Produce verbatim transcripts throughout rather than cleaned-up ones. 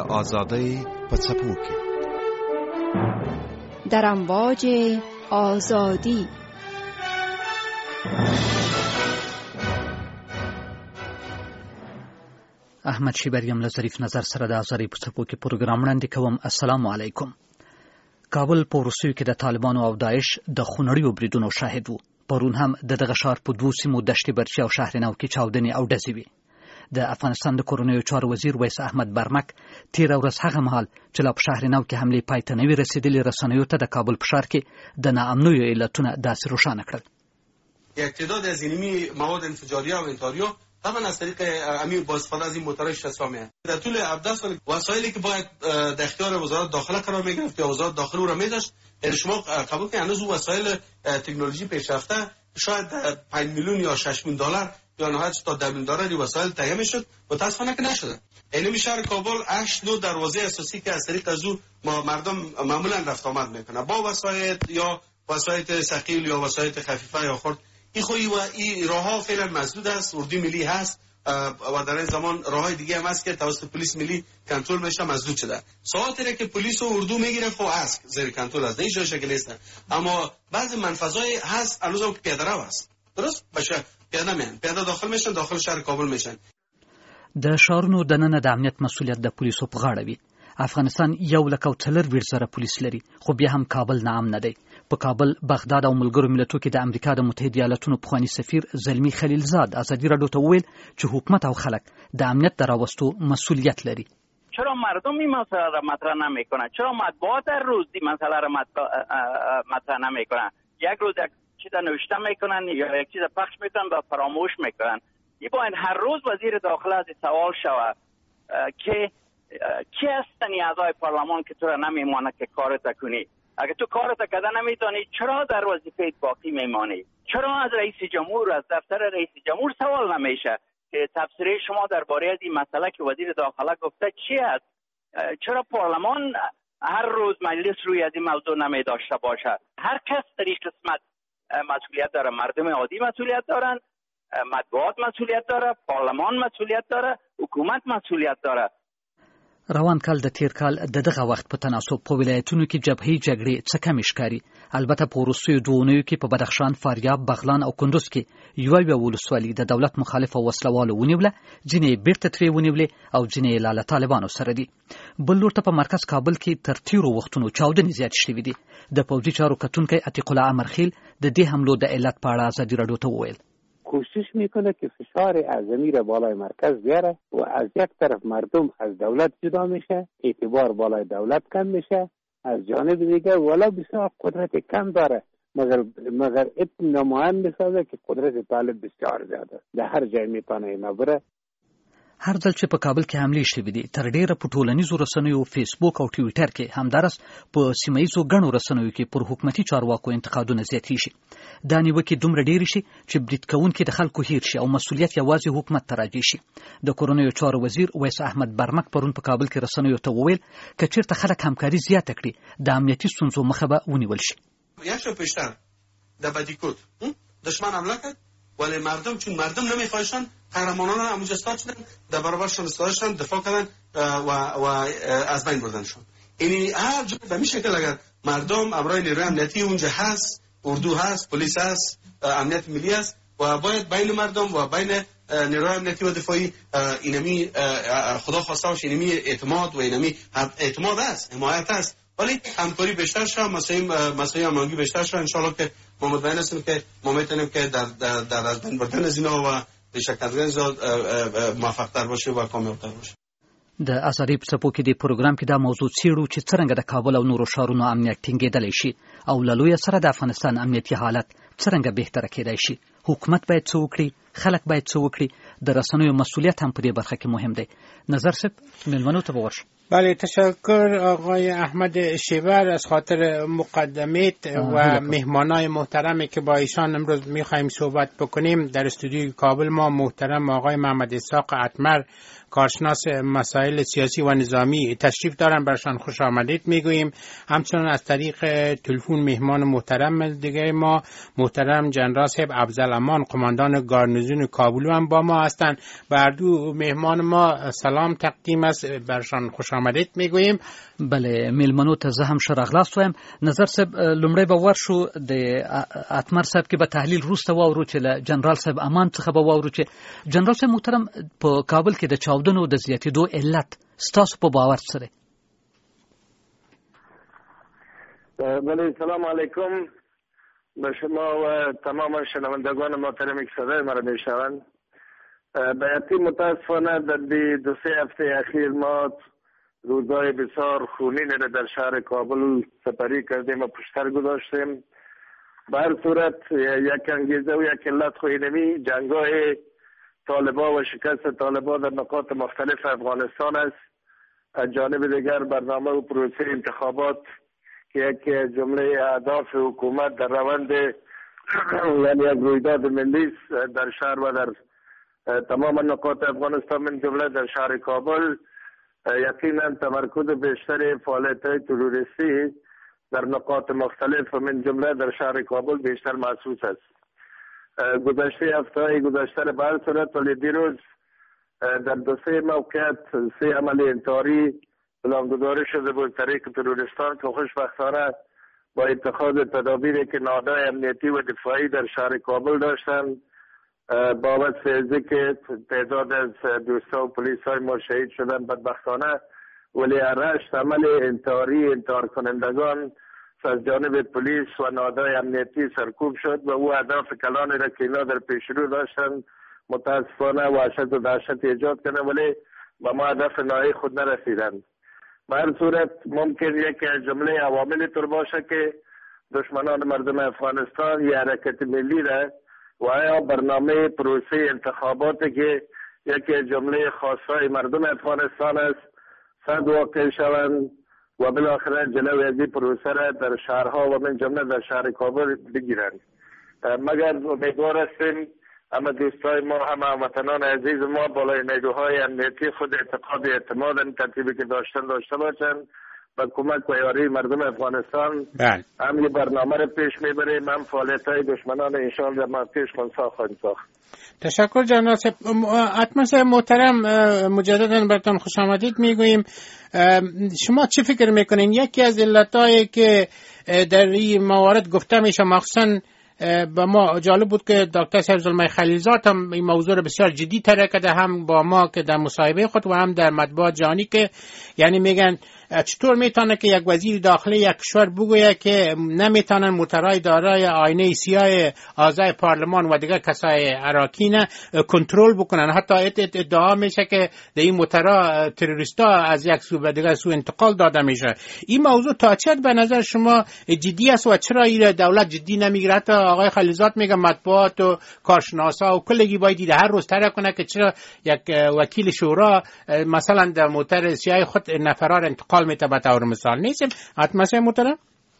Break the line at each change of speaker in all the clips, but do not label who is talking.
آزادی په څپو کې
در امواج آزادی.
احمد شیبریم له ظریف نظر سره د آزادی په څپو کې پروګرام وړاندې کوم. السلام علیکم. کابل په وروستیو کې د طالبانو او داعش د خونړیو بریدونو شاهد وو. پرون هم د دغه ښار په دوو سیمو دشت برچي او شهرنو کې چاودنې او ډزې وې. د افغانستان د کورنیو چارو وزیر ویس احمد برمک تیره ورځ هغه مهال چې لا په شهرنو کې حملې پای ته نه وې رسېدلې رسنیو ته د کابل په ښار کې د ناامنیو علتونه داسې روښانه کړل.
یک تعداد از اینمی مواد انفجاریه و انتحاریه طبعا از طریق امیر با استفاده از این موتورهای شصت در طول هفده سال وسایلی که باید در اختیار وزارت داخله قرار میگرفت یا وزارت داخله او را میداشت، یعنی شما قبول کنید هنوز اون وسایل تکنولوژی پیشرفته شاید پنج میلیون یا شش میلیون دلار یا نهایت تا ده میلیون دلار وسایل تهیه میشد، متاسفانه که نشده. یعنی شهر کابل هشت نو دروازه اساسی که از طریق از او ما مردم معمولا رفت آمد میکنه با وسایل یا وسایل ثقیل یا وسایل خفیفه یا خرد. این خوی و این راه ها فعلا مسدود است. اردوی ملی هست و در این زمان راه های دیگه هم هست که توسط پلیس ملی کنترل میشه، مسدود شده. ساعتی که پلیس و اردو میگیره خب است زیر کنترل است، هیچ شکلی نیست. اما بعضی منفذهای هست هنوز هم پیاده رو است، درست باشه، پیاده میان پیاده داخل میشن، داخل شهر کابل میشن.
د شهرونو دننه د امنیت مسؤلیت د پولیسو په غاړه وي. افغانستان یو لک او څلور ویشت زره پولیس لري، خو بیا هم کابل ناامنه دی. په کابل، بغداد او ملګرو ملتونو کې د امریکا د متحده ایالاتونو پخوانی سفیر زلمی خلیلزاد ازادي راډیو ته وویل چې حکومت او خلک د امنیت د راوستو مسؤلیت لري.
چرا مردم این مسئله را مطرح نمیکنن؟ چرا مطبوعات هر روز این مسئله را مطرح نمیکنن؟ یک روز یک چیز نوشته میکنن یا یک چیز پخش میکنن و فراموش میکنن. این باید هر روز وزیر داخله از سوال شود که کی هستن اعضای پارلمان که تو را نمیمانه که کارت کنی؟ اگه تو کارت کردن نمیتونی چرا در وظیفه باقی میمانی؟ چرا از رئیس جمهور، از دفتر رئیس جمهور سوال نمیشه که تفسیر شما درباره از این مسئله که وزیر داخله گفته چی است؟ چرا پارلمان هر روز مجلس روی از این موضوع نمی داشته باشه؟ هر کس در این قسمت مسئولیت داره. مردم عادی مسئولیت دارن، مطبوعات مسئولیت داره، پارلمان مسئولیت داره، حکومت مسئولیت داره.
روان کال د تیر کال د دغه وخت په تناسب په ولایتونو کې جبهې جګړې څه کمې ښکاري. البته په وروستیو دوو اونیو کې په بدخشان، فاریاب، بغلان او کندوز کې یوه یوه ولسوالي د دولت مخالف او وسلوالو ونیوله، ځینې یې بیرته ترې ونیولې او ځینې یې لا له طالبانو سره دي. بل لور ته په مرکز کابل کې تر تیرو وختونو چاودنې زیاتې شوي دي. د پوځي چارو کتونکی عتیق الله امرخیل د دې حملو د علت په اړه ازادي راډیو ته وویل.
کوشش میکنه که فشار اعظمی را بالای مرکز بیاره و از یک طرف مردم از دولت جدا میشه، اعتبار بالای دولت کم میشه، از جانب دیگه ولی بسیار قدرت کم داره مگر مگر اتن نمایان میسازه که قدرت طالب بسیار زیاده، در هر جای میتونه اینا بره.
هر ځل چې په کابل کې حملې شوې دي تر ډیره په ټولنیزو رسنیو، فیسبوک او ټویټر کې همدارس په سیمهیزو ګڼو رسنیو کې پر حکومتي چارواکو انتقادونه زیاتېږي. دا نیوکې دومره ډېرې شي چې برید کوونکي د خلکو هیر شي او مسؤلیت یوازې حکومت ته راجع شي. د کورنیو چارو وزیر ویس احمد برمک پرون په کابل کې رسنیو ته وویل که چېرته خلک همکاري زیاته کړي د امنیتي ستونزو مخه به ونیول شي.
یک شب پیشتر در بدیکوت دشمن حمله کرد ولی مردم چون مردم نمیخواهشن قهرمانان هم همونجا استاد شدن، در برابرشون استاد شدن، دفاع کردن و, و از بین بردنشون. یعنی هر جا به این شکل اگر مردم امرای نیروی امنیتی اونجا هست، اردو هست، پلیس هست، امنیت ملی هست و باید بین مردم و بین نیروی امنیتی و دفاعی اینمی خدا خواسته باشه اینمی اعتماد و اینمی اعتماد هست، حمایت هست، ولی همکاری بیشتر شه، مسائل مسائل هماهنگی بیشتر شه. ان شاء الله که ما مطمئن هستیم که ما میتونیم که در در در از بین بردن از اینا و بشکل زیاد موفق تر باشه و کامیاب تر باشه.
د آزادی په څپو کې د پروګرام کې دا موضوع څیړو چې څرنګه د کابل او نورو ښارونو امنیت ټینګېدلی شي او له لویه سره د افغانستان امنیتي حالت څرنګه بهتره کېدای شي. حکومت باید څه وکړي، خلک باید څه وکړي، د رسنیو مسئولیت هم په دې برخه کې مهم دی. نظر صاحب مېلمنو ته به ورشو.
بله، تشکر آقای احمد شیبر از خاطر مقدمات و مهمانای محترمی که با ایشان امروز میخوایم صحبت بکنیم. در استودیوی کابل ما محترم آقای محمد اسحاق اتمر، کارشناس مسائل سیاسی و نظامی تشریف دارن، برشان خوش آمدید میگوییم. همچنان از طریق تلفن مهمان محترم دیگه ما محترم جنرال صاحب افضل امان، قماندان گارنیزون کابل هم با ما هستند. بر دو مهمان ما سلام تقدیم است، برشان خوش خوش آمدید میگوییم.
بله میلمنو ته زه هم شراغلاست وایم. نظر صاحب لومړی به ورشو د اتمر صاحب کې به تحلیل روسته واورو چې له جنرال صاحب امان څخه به واورو چې جنرال صاحب محترم په کابل کې د چاودنو د زیاتېدو علت ستاسو په باور سره؟
بله سلام علیکم به شما و تمام شنوندگان محترمی که صدای مرا میشنوند. بیاتی متاسفانه در دو سه هفته اخیر ما روزهای بسیار خونین را در شهر کابل سپری کردیم و پشتر گذاشتیم. به هر صورت یک انگیزه و یک علت خوینمی جنگاه طالبا و شکست طالبا در نقاط مختلف افغانستان است. از جانب دیگر برنامه و پروسه انتخابات که یک جمله اهداف حکومت در روند یعنی یک رویداد ملی در شهر و در تمام نقاط افغانستان من جمله در شهر کابل یقینا تمرکز بیشتر فعالیت‌های تروریستی در نقاط مختلف و من جمله در شهر کابل بیشتر محسوس است. گذشته هفته گذشته به هر صورت ولی دیروز در دو سه موقعیت سه عمل انتحاری پلانگذاری شده بود طریق تروریستان که خوشبختانه با اتخاذ تدابیری که نهادهای امنیتی و دفاعی در شهر کابل داشتند بابت فیضی که تعداد از دوستان و پلیس های ما شهید شدن بدبختانه ولی رشت عمل انتحاری انتحار کنندگان از جانب پلیس و نهادهای امنیتی سرکوب شد و او اهداف کلانی را که اینا در پیش رو داشتن متاسفانه وحشت و دهشت ایجاد کنه ولی به ما هدف نهایی خود نرسیدند. به هر صورت ممکن یک جمله عواملی طور باشه که دشمنان مردم افغانستان یا حرکت ملی را و آیا برنامه پروسه انتخاباتی که یک جمله خاصای مردم افغانستان است صد واقع شوند و بالاخره جلوی از این پروسه را در شهرها و من جمله در شهر کابل بگیرند. مگر امیدوار هستیم اما دوستای ما همه هموطنان عزیز ما بالای نیروهای امنیتی خود اعتقاد اعتماد این ترتیبی که داشتن داشته باشند و کمک و یاری مردم افغانستان
بله.
هم یه برنامه رو پیش میبریم هم فعالیت های دشمنان انشاءالله ما پیش خونسا خواهیم ساخت.
تشکر جناب اتمس محترم مجددا براتون خوش آمدید میگوییم. شما چی فکر میکنین یکی از علتایی که در این موارد گفته میشه مخصوصا با ما جالب بود که دکتر صاحب زلمه خلیلزاد هم این موضوع رو بسیار جدی طرح کرده هم با ما که در مصاحبه خود و هم در مطبوعات جهانی که یعنی میگن چطور میتونه که یک وزیر داخلی یک کشور بگویه که نمیتونن موترهای دارای آینه سیاه اعضای پارلمان و دیگر کسای اراکین کنترل بکنن. حتی ادعا میشه که در این موترها تروریستا از یک سو به دیگر سو انتقال داده میشه. این موضوع تا چه به نظر شما جدی است و چرا این دولت جدی نمیگیره؟ حتی آقای خلیلزاد میگه مطبوعات و کارشناسا و کلگی باید هر روز طرح کنه که چرا یک وکیل شورا مثلا در موتر سیاه خود نفرار انتقال میته به طور مثال نیستیم. حتما سه محترم.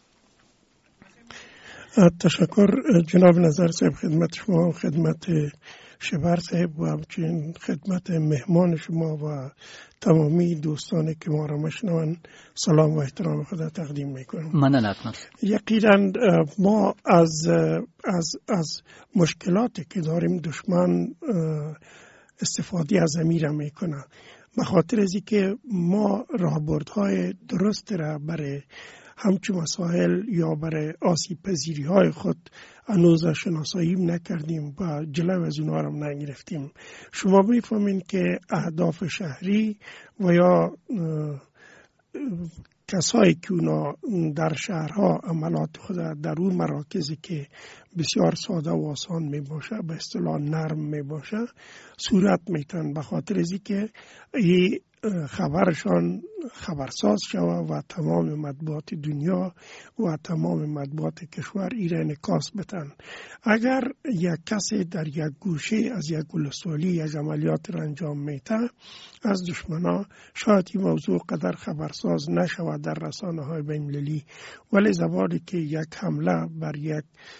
تشکر جناب نظر صاحب خدمت شما و خدمت شبر صاحب و همچنین خدمت مهمان شما و تمامی دوستانی که ما را میشنون سلام و احترام خدا تقدیم میکنم.
ممنون حتما.
یقینا ما از از از مشکلاتی که داریم دشمن استفاده از امیر میکنه به خاطر از اینکه ما راهبردهای درست را برای همچون مسائل یا برای آسیب پذیری های خود هنوز شناسایی نکردیم و جلو از اونها را نگرفتیم. شما میفهمین که اهداف شهری و یا کسایی که اونا در شهرها عملات خود در اون مراکزی که بسیار ساده و آسان می باشه به اصطلاح نرم می باشه صورت میتن به خاطر ازی که این خبرشان خبرساز شود و تمام مطبوعات دنیا و تمام مطبوعات کشور ایره انعکاس بتن. اگر یک کسی در یک گوشه از یک ولسوالی یک عملیات را انجام میده از دشمنا شاید این موضوع قدر خبرساز نشود در رسانه های بین المللی ولی زمانی که یک حمله بر یک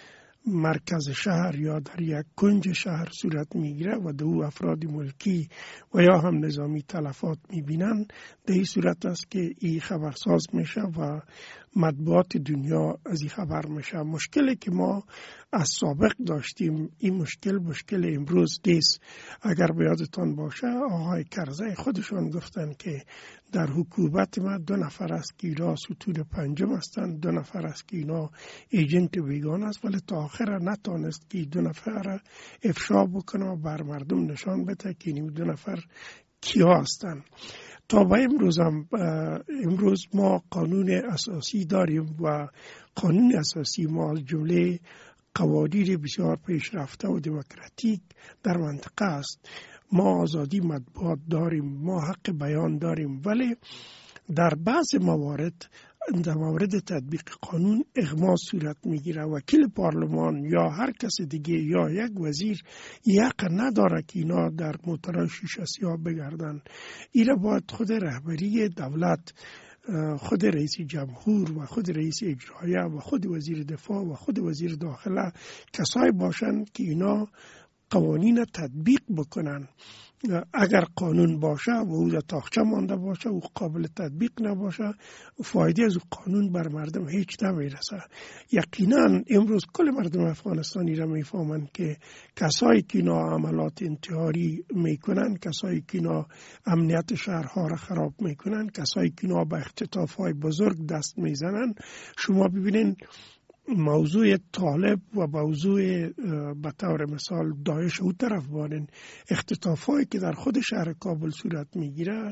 مرکز شهر یا در یک کنج شهر صورت میگیره و دو افراد ملکی و یا هم نظامی تلفات میبینن، در این صورت است که این خبرساز میشه و مطبوعات دنیا از این خبر میشه. مشکلی که ما از سابق داشتیم، این مشکل مشکل امروز نیست. اگر به یادتان باشه آقای کرزی خودشان گفتن که در حکومت ما دو نفر است که اینا ستون پنجم هستند، دو نفر است که اینا ایجنت بیگان است، ولی تا آخر نتانست که دو نفر افشا بکنه و بر مردم نشان بده که این دو نفر کیا هستند. تا به امروز هم امروز ما قانون اساسی داریم و قانون اساسی ما از جمله قوانین بسیار پیشرفته و دموکراتیک در منطقه است. ما آزادی مطبوعات داریم، ما حق بیان داریم، ولی در بعض موارد در مورد تطبیق قانون اغما صورت میگیره. وکیل پارلمان یا هر کس دیگه یا یک وزیر حق نداره که اینا در موتورهای شیشه سیاه بگردن. اینا باید خود رهبری دولت، خود رئیس جمهور و خود رئیس اجرایه و خود وزیر دفاع و خود وزیر داخله کسایی باشن که اینا قوانین تطبیق بکنن. اگر قانون باشه و او در تاخچه مانده باشه و قابل تطبیق نباشه، فایده از قانون بر مردم هیچ نمیرسه. یقینا امروز کل مردم افغانستانی را میفهمند که کسایی که اینا عملات انتحاری میکنن، کسایی که اینا امنیت شهرها را خراب میکنن، کسایی که اینا به اختطافهای بزرگ دست میزنن. شما ببینین موضوع طالب و موضوع به طور مثال داعش او طرف بانن، اختطافایی که در خود شهر کابل صورت میگیره،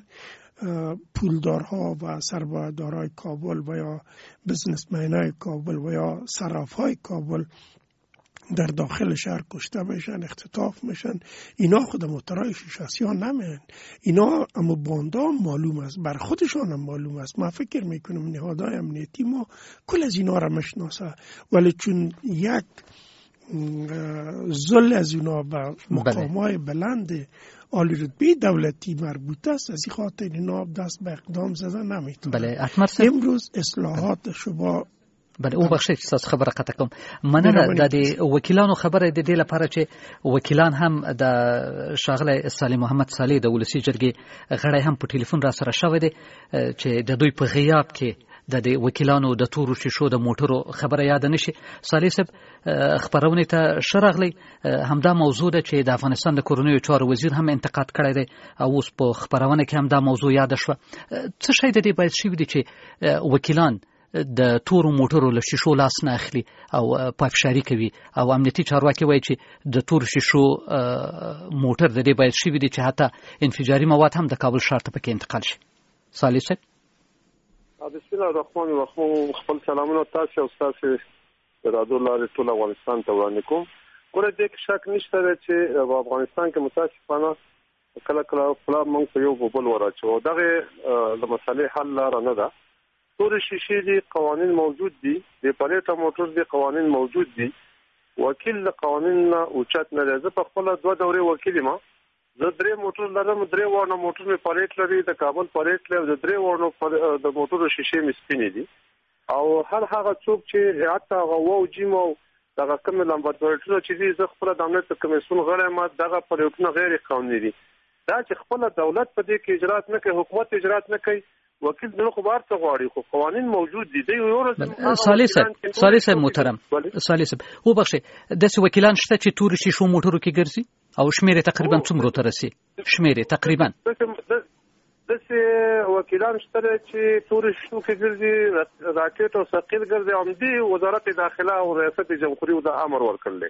پولدارها و سرمایه‌دارای کابل و یا بزنسمن‌های کابل و یا صراف‌های کابل در داخل شهر کشته میشن، اختطاف میشن. اینا خود موتورهای شیشه سیاه نمیان، اینا اما باندا هم معلوم است، بر خودشان هم معلوم است. من فکر میکنم نهادهای امنیتی ما کل از اینا را مشناسه، ولی چون یک زل از اینا به مقامهای بلند عالی رتبه دولتی مربوط است، از این خاطر اینا دست به اقدام زده نمیتونه.
بله
امروز اصلاحات شما
بله او بخشی که تاسو خبره قطع کوم مننه. د وکیلانو خبره د دې لپاره چې وکیلان هم د شاغله صالح محمد صالح د ولسی جرګې غړی هم په ټلیفون را سره شوی دی چې د دوی په غیاب کې د دې وکیلانو د تورو شیشو د موټرو خبره یاد نشي. صالح صاحب خبرونه ته شرغلی همدا موضوع ده چې د افغانستان د کورونیو چارو وزیر هم انتقاد کړی دی او اوس په خبرونه کې هم دا موضوع یاد شو. څه شی د دې باید شي وي چې وکیلان د تورو موټرو له شیشو لاس نه اخلي او پافشاری کوي او امنیتي چارواکي وایي چې د تورو شیشو موټر د دې باید شي وي چې حتی انفجاري مواد هم د کابل ښار ته پکې انتقال شي. صالح صاحب
بسم الله الرحمن الرحیم. خپل سلامونه تاسو او تاسو رادیو لارې ټول افغانستان ته وړاندې کوم. ګوره دې کې شک نشته چې په افغانستان کې متاسفانه کله کله خپل موږ په یو بل ورچو دغه د مسلې حل لار نه ده. تور شیشې دي قوانین موجود دي، د پلیټا موټر دي قوانین موجود دي، وکیل د قوانین نه اوچت نه دی. زه په خپل دوه دورې وکیل ما، زه درې موټر لرم، درې وانه موټر می پلیټ لري، د کابل پلیټ لري، د درې وانه د موټر شیشې می سپینې دي او هر هغه څوک چې حتی غو جیمو دغه کوم لمباتورټونه چې دي زه خپل د امنیت کمیسیون غړی ما، دغه پلیټونه غیر قانوني دي. دا چې خپل دولت په دې کې اجرات نه کوي، حکومت اجرات نه کوي، وکیل دغه خبر څه غواړي، خو قوانین موجود دي. دی یو ورځ
صالح صاحب صالح صاحب محترم صالح صاحب او بخښه داسې وکیلان شته چې تور شیشو موټرو کې ګرځي او شمیره تقریبا څومره ته رسي؟ شمیره تقریبا
داسې وکیلان شته چې تور شیشو کې ګرځي، راکټ او ثقيل ګرځي. هم دی وزارت داخله او ریاست جمهوریت د امر ورکړل.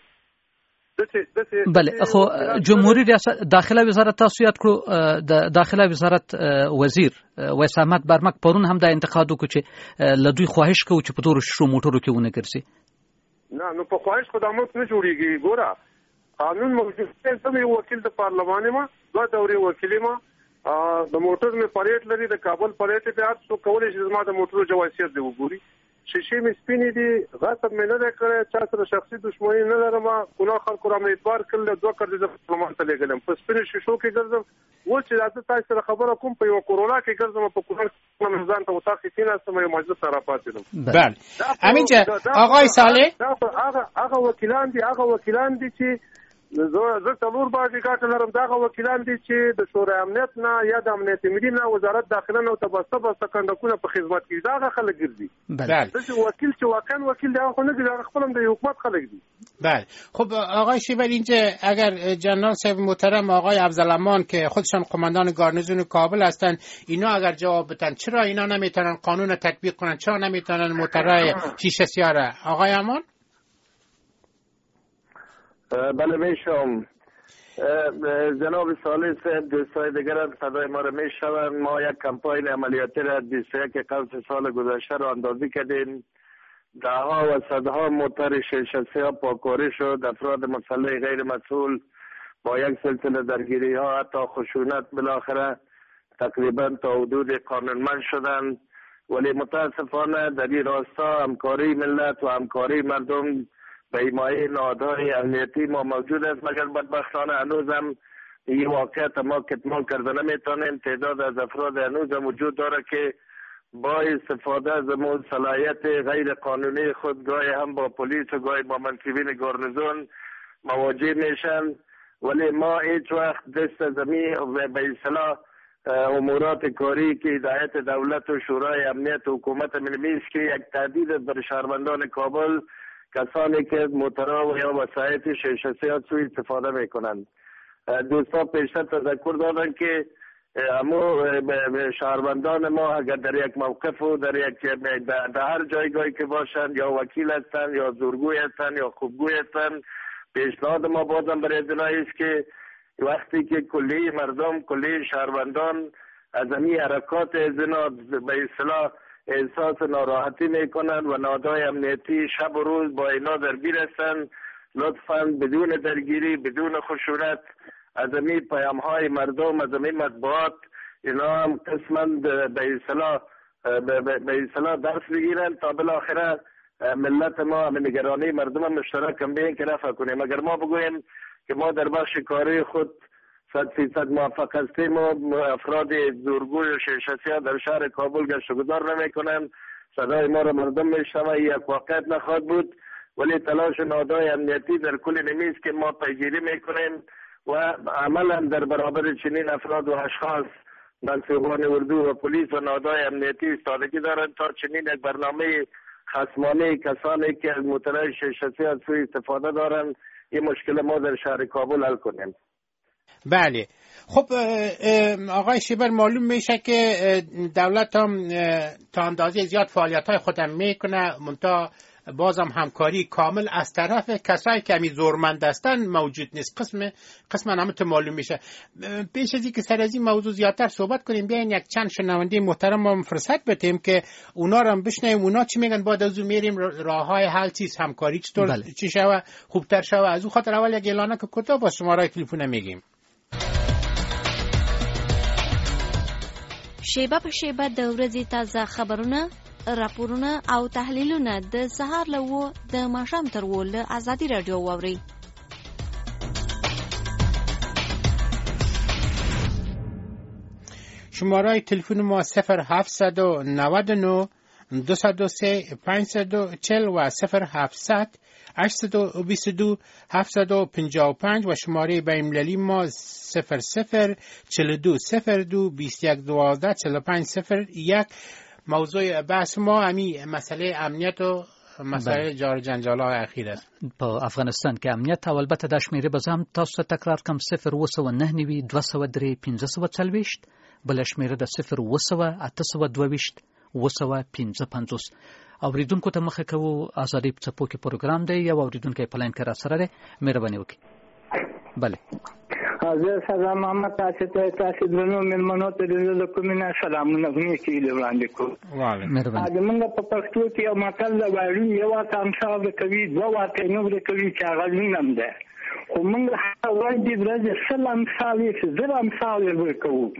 بله خو جمهوری ریاست داخله وزارت تاسو یاد کړو د داخله وزارت وزیر ویس احمد برمک پرون هم د انتقاد وکړ چې لدوی خواهش کوي چې په تور شیشو موټرو کې ونه ګرځي.
نه نو په خواهش خو د امر نه جوړیږي. ګوره قانون موجود دی. زه یو وکیل د پارلمان ما، دوه دورې وکیل ما، د موټر می پریټ لري، د کابل پریټ ته هر څو کولای شي زما د موټرو جواسیت دی وګوري. شیشې مې سپینې دي، غصب مې نه دی کړی، چا سره شخصي دښمني نه لرم، ګناه خلکو را مې اعتبار کړل، دوه کړدې زه پارلمان ته لېږلم، په سپینو شیشو کې ګرځم. اوس چې زه تاسو سره خبره کوم په یوه کورونا کې ګرځم، په کونړ کې مې ځان ته وطاق کې کېناستم، یو مجلس ته راپاڅېدم.
بله امین جان. آقای صالح
هغه وکیلان دي هغه وکیلان دي چې زه څلور باندې ګاټه لرم، دغه وکیلان دي چې د شورای امنیت نه یا د امنیت ملي نه وزارت داخله نه ته بسته بسته کنډکونه په خدمت کې دغه خلک ګرځي.
بله
دغه وکیل چې واقعا وکیل دی هغه نه دی، هغه خپل هم د حکومت خلک دي.
بله خب آقای شیبر، اینجا اگر جنرال صاحب محترم آقای افضلامان که خودشان قماندان گارنیزون کابل هستند، اینا اگر جواب بدن چرا اینا نمیتونن قانون تطبیق کنن، چرا نمیتونن موترای شیشه سیاره؟ آقای امان.
بله میشم. جناب صالح صاحب، دوستای دیگر صدای ما را میشنوند. ما یک کمپاین عملیاتی را بیست و یک قبل سال گذشته را اندازی کردیم. دهها و صدها موتر شیشه سیاه پاکوری شد. افراد مسلح غیر مسئول با یک سلسله درگیری ها حتی خشونت بالاخره تقریبا تا حدود قانونمند شدند. ولی متاسفانه در این راستا همکاری ملت و همکاری مردم به حمایت نهادهای امنیتی ما موجود است، مگر بدبختانه هنوزم این واقعیت ما کتمان کرده نمیتونیم. تعداد از افراد هنوزم وجود داره که با استفاده از صلاحیت غیر قانونی خود گاهی هم با پلیس و گاهی با منصبین گارنیزون مواجه میشن. ولی ما هیچ وقت دست زمین و به اصطلاح امورات کاری که هدایت دولت و شورای امنیت و حکومت منمیست که یک تهدید بر شهروندان کابل کسانی که موترها و یا وسایط شیشه سیاه سوی استفاده میکنند. دوستا پیشتر تذکر دادن که امو شهروندان ما اگر در یک موقف و در یک در هر جایگاهی که باشند یا وکیل هستند یا زورگوی هستند یا خوبگوی هستند، پیشنهاد ما بازم برای دنایی است که وقتی که کلی مردم کلی شهروندان از این حرکات زنا به اصطلاح احساس ناراحتی میکنند و نهادهای امنیتی شب و روز با اینا درگیر هستند، لطفاً بدون درگیری بدون خشونت از این پیام های مردم از این مطبوعات اینا هم قسماً به اصطلاح به اصطلاح درس بگیرن تا بالاخره ملت ما همین نگرانی مردم هم مشترک هم بین که رفع کنیم. اگر ما بگویم که ما در بخش کاری خود صد فیصد موفق هستیم و افراد زورگوی و شیشه سیاه در شهر کابل گشت و گذار نمی کنند، صدای ما را مردم میشنوند، یک واقعیت نخواهد بود. ولی تلاش نهادهای امنیتی در کل نمیست که ما پیگیری میکنیم و عملا در برابر چنین افراد و اشخاص منصوبان اردو و پلیس و نهادهای امنیتی ایستادگی دارند تا چنین یک برنامه خصمانه کسانی که از موترهای شیشه سیاه سوی استفاده دارند این مشکل ما در شهر کابل حل کنیم.
بله خب آقای شیبر، معلوم میشه که دولت هم تا اندازه زیاد فعالیت های خودم میکنه، منتها بازم همکاری کامل از طرف کسایی که همی زورمند هستن موجود نیست. قسم قسم همونطور معلوم میشه. پیش از اینکه سر از این موضوع زیادتر صحبت کنیم، بیاین یک چند شنونده محترم هم فرصت بدیم که اونا رو هم بشنویم، اونا چی میگن، بعد از اون میریم راه های حل چیز همکاری چطور بله. چی شوه خوبتر شوه. از اون خاطر اول یک اعلانه که کوتاه با شماره تلفن میگیم.
شیبه په شیبه د ورځې تازه خبرونه، راپورونه او تحلیلونه د سهار له و د ماښام تر و له ازادي راډیو واورئ.
شماره تلفن ما صفر هفتصد و نود و نه دویست و سه پانصد و چهل و صفر هفتصد هشتصد و بیست و دو هفتصد و پنجاه و پنج و شماره بین‌المللی ما صفر صفر چهل و دو صفر دو بیست و یک دوازده چهل و پنج صفر یک. موضوع بحث ما همین مسئله امنیت و مسئله جار جنجال‌های اخیر است.
په افغانستان کې امنیت او البته د شمیرې بزام تاسو ته تکرار کم صفر و سوه نه نوي دوه سوه درې پنځه سوه څلوېښت، بل شمیره د صفر و سوه اته سوه دوه ویشت و سوه پنځه پنځوس. اوریدونکو ته مخه کوو ازادي په څپو کې پروګرام دی. یو اوریدونکی په لاین کې را سره دی، مهرباني وکړئ. بله
زه سلام محمد تاسو ته تاسو درنو مېلمنو ته د کومینه سلامونه غوښتل کېږي وړاندې کوم.
مهرباني.
دا موږ په پښتو کې یو متل دی وایي یو واته امثال کوي دوه واته نو کوي چې هغه نیم ده، خو موږ هغه ورځ دې ورځ سلام امثال چې زر امثال ورکوو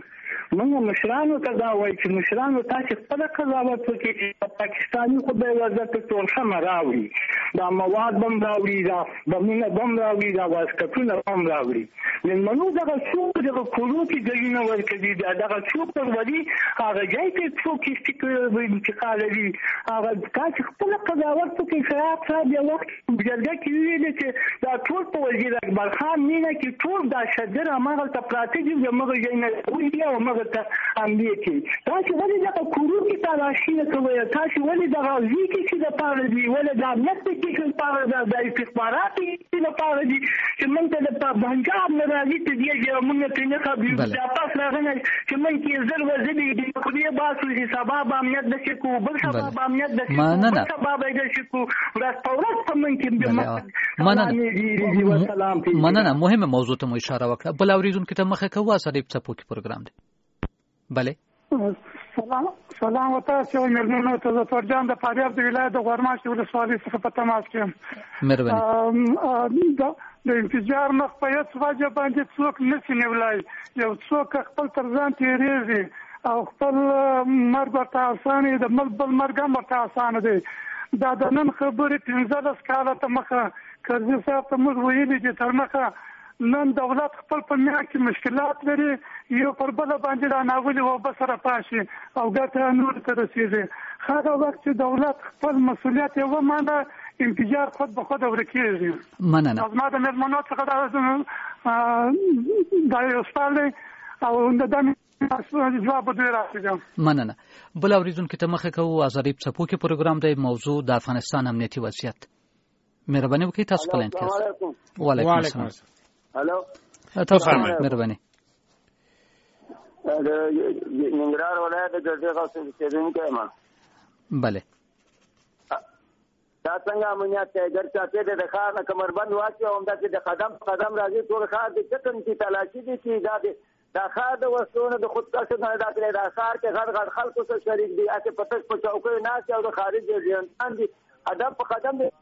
موږ مشرانو ته دا وایي چې مشرانو تاسو خپل قضاوت وکړئ چې پاکستاني خو به وضعیت ټول سم راوړي دا مواد بم راوړي دا بمونه بم راوړي دا واسکټونه بم راوړي نو دغه څوک دغه کورو کې ځایونه ورکړي دا دغه څوک ورودي هغه ځای کې څوک چې انتقال لري هغه تاسو خپل قضاوت وکړئ شراب صاحب یو وخت جرګه کې ویل چې دا ټول په وزیر اکبر خان مینه کې ټول دا شدر هغه ته پراته دي زموږ ځای نه وي او موږ ته امنیت کې تاسو ولې دغه کورو کې تلاشي نه کوئ تاسو ولې دغه ځای کې چې د پاره دي ولې د امنیت کې چې پاره د استخبارات کې د پاره دي چې موږ ته د پنجاب نه راځي ته دی چې موږ ته نه خبرې دا پاس راغلی چې موږ کې زر وزلي دي خو دې باسو چې سبب امنیت د شکو بل سبب امنیت د شکو بل سبب د شکو راستورات په موږ کې
مننه مننه مهمه موضوع ته مو اشاره وکړه بل اوریدونکو ته مخه کوه سره په څپو کې پروګرام دی بله
سلام سلام وتاسو مېرمنو ته د فرجان د فاریاب د ولایت د غورماشي ولسوالۍ څخه په تماس کې
مهرباني
د انفجار مخ په هیڅ وجه باندې څوک نشي نیولای یو څوک خپل تر ځان تیریږي او خپل مرګ ورته اسانه د بل بل مرګ هم ورته اسانه دی دا د نن خبرې پنځلس کاله ته مخه کرزي صاحب ته موږ ویلي چې تر مخه نن دولت خپل په میاں کې مشکلات لري یو پر بل باندې را ناولي و بسره پاشي او ګټه نور ته رسیږي هغه وخت چې دولت خپل مسؤلیت یې ومانه انفجار خود به خود ورکیږي
مننه
زما د مېرمنو څخه دا یو سوال دی او د دې جواب دوی راځي
مننه بل اوریدونکو ته مخه کوو ازاري څپو کې پروګرام دی موضوع د افغانستان امنیتي وضعیت مهرباني وکړئ تاسو په لاین کې وعلیکم السلام
هلو
تاسو مهرباني
د ننګرهار ولایت د ګردې غوث اوسېدونکی یم
بله
دا څنګه امنیت دی ګر چاپې د ښار نه کمربند واچي او همداسې د قدم په قدم راځي ټول ښار د چکن چې تلاشي دي چې دا د دا ښار د وسلو نه د خودکشو نه دا کړی دا ښار کې غټ غټ خلکو سره شریک دي هسې په تش په چوکیو ناست او د خارج ایجنټان دي قدم په قدم دی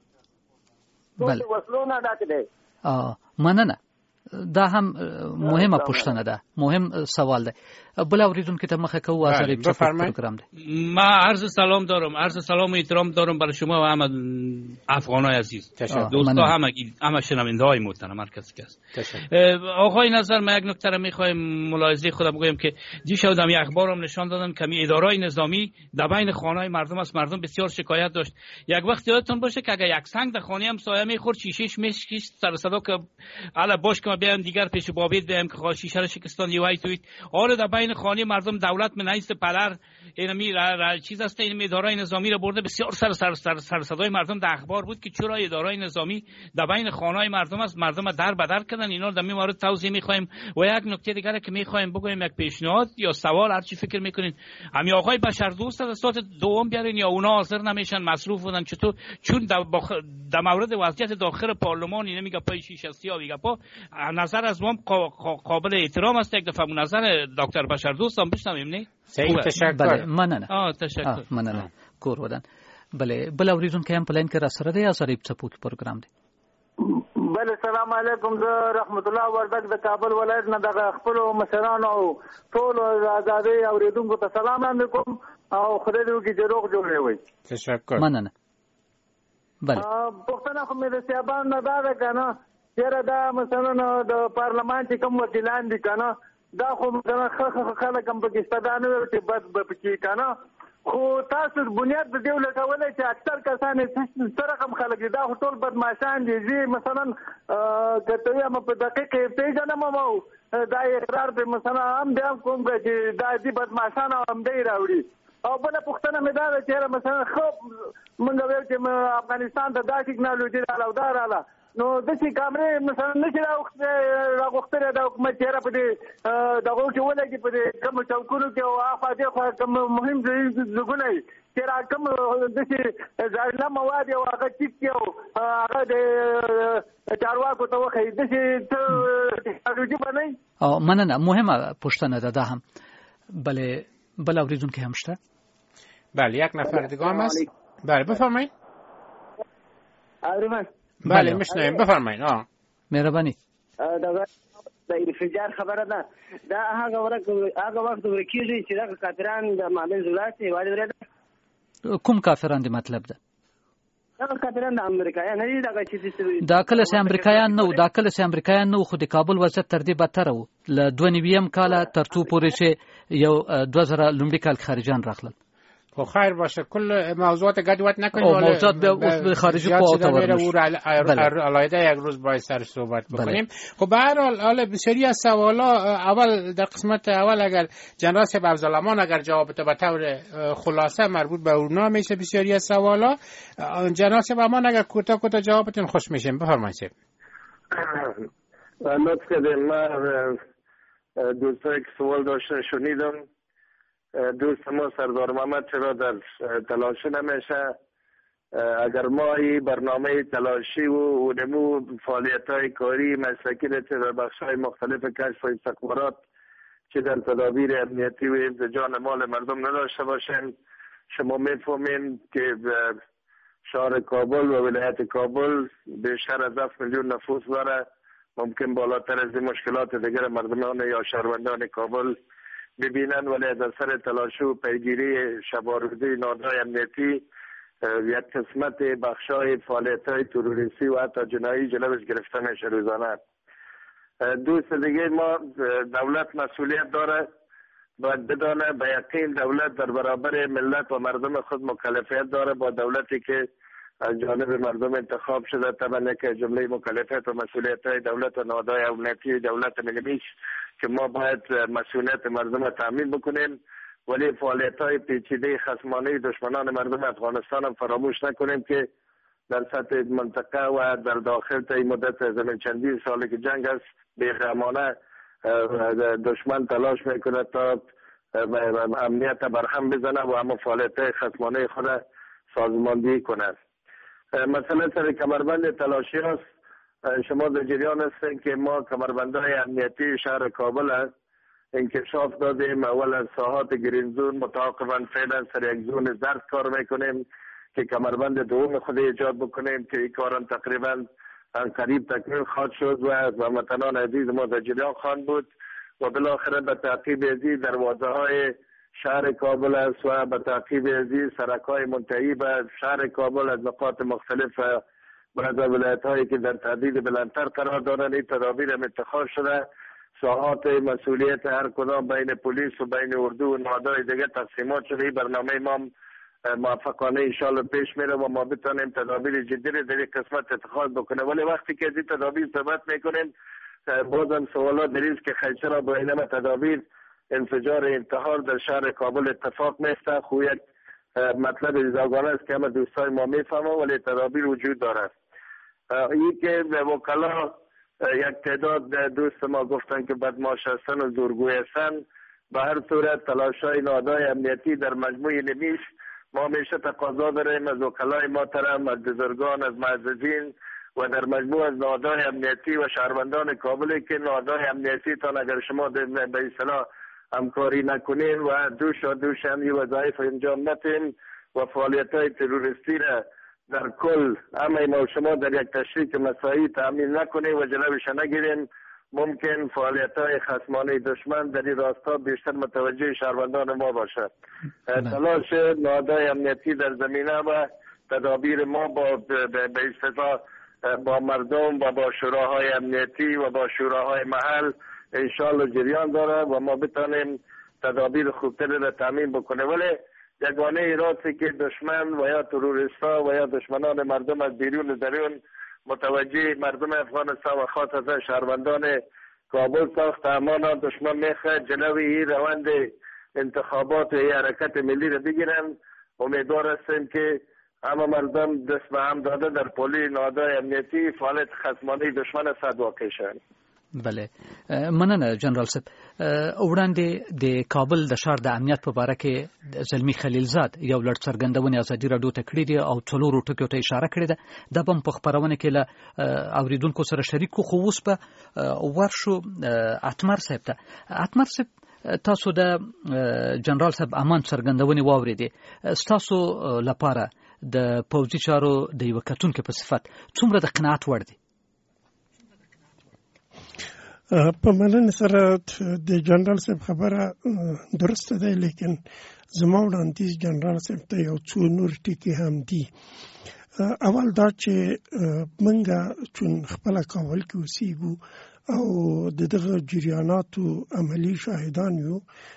ټول وسلو نه ډک دی
مننه دا هم مهمه پوښتنه ده مهم سوال ده بل اوریدونکو ته مخه کوو ازاری پروگرام ده
ما عرض سلام دارم عرض سلام و احترام دارم برای شما و همه افغانای عزیز دوستا همه همه شنونده های محترم هر کسی که است آقای نظر ما یک نکته را میخوایم ملاحظه خودم بگویم که دیشب دم اخبارم نشان دادن که می ادارای نظامی در بین خانه‌های مردم است مردم بسیار شکایت داشت یک وقت یادتون باشه که اگه یک سنگ در خانه هم سایه میخورد شیشهش میشکست سر صدا که الا باش که بیان دیگر پیش بابید بیم که خواهد شیشه را شکستان یوهی توید آره در بین خانه مردم دولت من نیست پدر اینمی را, را چیز است این ادارای نظامی را برده بسیار سر سر سر, سر صدای مردم در اخبار بود که چرا ادارای نظامی در بین خانه‌های مردم است مردم در بدر کردن اینا در می مورد توضیح می‌خوایم و یک نکته دیگه که می‌خوایم بگویم یک پیشنهاد یا سوال هر چی فکر می‌کنین همین آقای بشر دوست از ساعت دوم بیارین یا اونا حاضر نمیشن مصروف بودن چطور چون در, بخ... در مورد وضعیت داخل پارلمان اینه میگه پای شیشه سیاه میگه پا نظر از ما قابل احترام است یک دفعه نظر دکتر بشر دوست هم بشنویم نه
صحیح تشکر
بله مننه
آه تشکر
مننه کور ودان بله بل اوریدونکو هم پلان کې را سره دی ازاری په پروګرام دی
بله سلام علیکم زه رحمت الله وردګ د کابل ولایت نه د خپل مشرانو او ټول آزادۍ اوریدونکو ته سلام علیکم او خدای دې وکړي چې روغ جوړ وي
تشکر
مننه بله
پښتنه خو مې د سیابان نه دا ده کنه چیرې دا مثلا د پارلمان چې کوم وکیلان دي کنه دا خو مثلا خلک هم پکې ستدانه چې بد به پکې کنه خو تاسو بنیاد د دې لټولای چې اکثر کسان سره کم خلک دي دا ټول بدمعشان دي چې مثلا کته یم په دقیقه پیژنم مو دا اقرار به مثلا هم بیا کوم چې دا دې بدمعشان هم دی راوړي او بل پښتنه مې دا چې مثلا خو مونږ ویل چې افغانستان ته دا ټیکنالوژي رااله دا رااله نو د چې کامرې مثلا نشي راغوښتل د حکومت چیرې په دې دغه کې ولګي په دې کوم چوکونو کې او افا دې خو کوم مهم ځګونه چې را کوم د چې ځایله مواد او هغه ټیک یو هغه د چارواکو ته وخی د چې ټیکنالوژي باندې
او مننه مهمه پوښتنه ده ده هم بله بل اوریدونکو هم شته
بله یک نفر دیگه هم هست بله بفرمایید
آرمان
بله میشنویم بفرمایید آه
مهربانی
د انفجار خبره ده. دا هغه ورک هغه وخت ورکیږي چې دغه کافران د معاملې زولاسي هیواد ورته.
کوم کافران دی مطلب ده؟
دغه کافران د امریکایان نه دي، دغه چې
دا کله چې امریکایان نه و دا کله چې امریکایان نه و خو د کابل وضعیت تر دې بدتر و له دوه نویم کاله تر څو پورې چې یو دوه زره لومړي کال خارجان راغلل.
خب خیر باشه، کل موضوعات گدوات نکنیم.
موضوعات به خارجی قوات
علایده یک روز باید سر صحبت بکنیم. خب به هر حال حالا بسیاری از سوالا اول در قسمت اول اگر جنرال صاحب افضلامان اگر جواب تو به طور خلاصه مربوط به اونا میشه بسیاری از سوالا، جنرال صاحب امان اگر کوتاه کوتاه جوابتون خوش میشیم. بفرمایید.
لطف کردین. من دوستایی که سوال داشتن شنیدم. دوست ما سردار محمد چرا در تلاشی نمیشه؟ اگر ما این برنامه تلاشی و اونمو فعالیت های کاری مسلکی را چه در بخش های مختلف کشف و استخبارات چه در تدابیر امنیتی و حفظ جان مال مردم نداشته باشیم. شما میفهمین که شهر کابل و ولایت کابل بیشتر از هفت میلیون نفوس داره. ممکن بالاتر از این مشکلات دیگر مردمان یا شهروندان کابل ببینن، ولی از اثر تلاشی و پیگیری شباروزی نادرای امنیتی یک قسمت بخشای فعالیت‌های تروریستی و حتی جنایی جلوش گرفته میشه روزانه. دوست دیگه ما دولت مسئولیت داره، باید بدانه به یقین دولت در برابر ملت و مردم خود مکلفیت داره با دولتی که از جانب مردم انتخاب شده. طبعا که جمله مکلفیت و مسئولیت های دولت و نهادهای امنیتی دولت ملیش که ما باید مسئولیت مردم را تامین بکنیم، ولی فعالیت های پیچیده خصمانه دشمنان مردم افغانستان هم فراموش نکنیم که در سطح منطقه و در داخل تا این مدت زمین چندین سالی که جنگ است بی‌رحمانه دشمن تلاش میکنه تا امنیت برهم بزنه و اما فعالیت های خصمانه خود سازماندهی کنه. مثلا سر کمربند تلاشی هست. شما در جریان هستین که ما کمربندهای امنیتی شهر کابل هست انکشاف دادیم. اول از ساحات گرینزون متعاقبا فعلا سر یک زون زرد کار میکنیم که کمربند دوم خود ایجاد بکنیم که این کارم تقریبا قریب تکمیل خواهد شد و هموطنان عزیز ما در جریان خواهند بود و بالاخره به تعقیب ازی دروازه های شهر کابل است و به تعقیب ازی سرک‌های منتهی به شهر کابل از نقاط مختلف بعض ولایت هایی که در تهدید بلندتر قرار دارند این تدابیر هم اتخاذ شده. ساحات مسئولیت هر کدام بین پلیس و بین اردو و نهادهای دیگه تقسیمات شده. این برنامه ما موفقانه انشالله پیش میره و ما بتانیم تدابیر جدی را در این قسمت اتخاذ بکنه. ولی وقتی که از این تدابیر صحبت میکنیم بازم سوالات دریست که خیلی چرا با اینم تدابیر انفجار انتحار در شهر کابل اتفاق میفته. خو یک مطلب ازاگانه است که همه دوستای ما میفهمه ولی تدابیر وجود داره. این که وکلا یک تعداد دوست ما گفتن که بدماش هستن و زورگوی هستن. به هر صورت تلاشای نهادهای امنیتی در مجموع نمیش ما میشه تقاضا داریم از وکلای محترم، از بزرگان، از معززین و در مجموع از نهادهای امنیتی و شهروندان کابل که نهادهای امنیتی تان اگر شما به اصطلاح همکاری نکنین و دوش و دوش هم یه وظایف انجام ندین و فعالیت های تروریستی را در کل همه ما شما در یک تشریک مساعی تأمین نکنین و جلوش نگیرین، ممکن فعالیت های خصمانه دشمن در این راستا بیشتر متوجه شهروندان ما باشد. تلاش نهادهای امنیتی در زمینه و تدابیر ما با به اصطلاح با مردم و با شوراهای امنیتی و با شوراهای محل انشالله جریان داره و ما بتانیم تدابیر خوبتری را تامین بکنه. ولی یگانه ایراتی که دشمن و یا تروریستا و یا دشمنان مردم از بیرون درون متوجه مردم افغانستان و خاصتا شهروندان کابل ساخت امانا دشمن میخواد جلوی این روند انتخابات و حرکت ملی را بگیرن. امیدوار هستیم که همه مردم دست به هم داده در پلی نهادهای امنیتی فعالیت خصمانه دشمن صد واقع شوند.
بله مننه جنرال صاحب. وړاندې د کابل د ښار د امنیت په باره کې زلمی خلیلزاد یو لړ څرګندونې ازادي راډیو ته کړې دي او څلورو ټکیو ته اشاره کړې ده. دا به هم په خپرونه کې له اوریدونکو سره شریک کړو. خو اوس به ورشو اتمر صاحب ته. اتمر صاحب تاسو د جنرال صاحب امان څرګندونې واورېدې. ستاسو لپاره د پوځي چارو د یوه کتونکي په صفت څومره د قناعت وړ دي؟
په مننه سره د جنرال صاحب خبره درسته ده، لیکن زما وړاندیز جنرال صاحب ته یو څو نور ټکي هم دي. اول دا چې منګه چون خپل کابل کې اوسېږو او د دغه جریاناتو عملی شاهدان یو،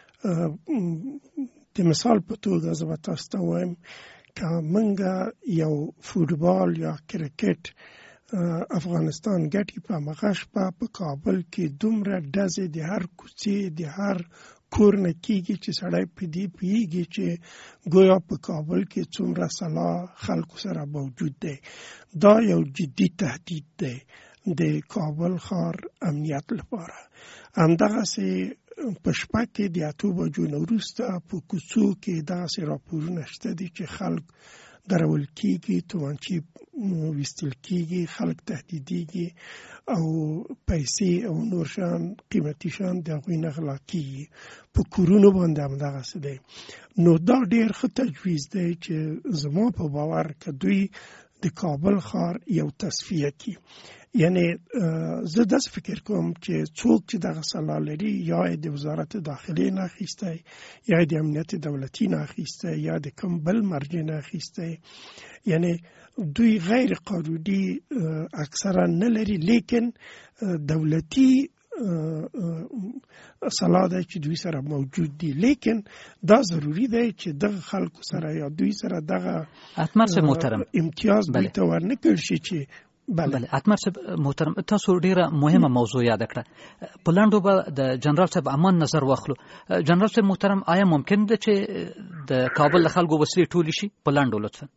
د مثال په توګه زه به تاسو ته وایم که منګه یو فوټبال یا کرکټ افغانستان ګټي په مغه شپه په کابل کې دومره ډزې د هر کوڅې د هر کور نه کېږي چې سړی په دې پوهېږي چې ګویا په کابل کې څومره سلا خلکو سره موجود دی. دا یو جدي تهدید دی د کابل ښار امنیت لپاره. همدغسې په شپه کې د اتو بجو نه وروسته په کوڅو کې دغسې راپورونه شته دي چې خلک درول کېږي، تومانچې ویستل کېږي، خلک تهدیدېږي او پیسې او نور شیان قیمتي شیان د هغوی نه غلا کېږي. په کورونو باندې همدغسې دی. نو دا ډېر ښه تجویز دی چې زما په باور که دوی د کابل ښار یو تصفیه کړي، یعنی زه داسې فکر کوم چې څوک چې دغه سلا لري یا یې د وزارت داخلې نه اخیستی یا یې د امنیت دولتي نه اخیستی یا د کوم بل مرجع نه اخیستی، یعنی دوی غیر قانوني اکثرا نه لري، لیکن دولتي سلا دی چې دوی سره موجود دي. لیکن دا ضروری دی چې دغه خلکو سره یا دوی سره دغه امتیاز دوی ته ورنکړل شي چې
بله. اتمر صاحب محترم، تاسو ډیره مهمه موضوع یاد کړه. په لاندو به د جنرال صاحب امان نظر واخلو. جنرال صاحب محترم، آیا ممکن ده چې د کابل له خلکو وسلې ټولې شي؟ په لاندو لطفا.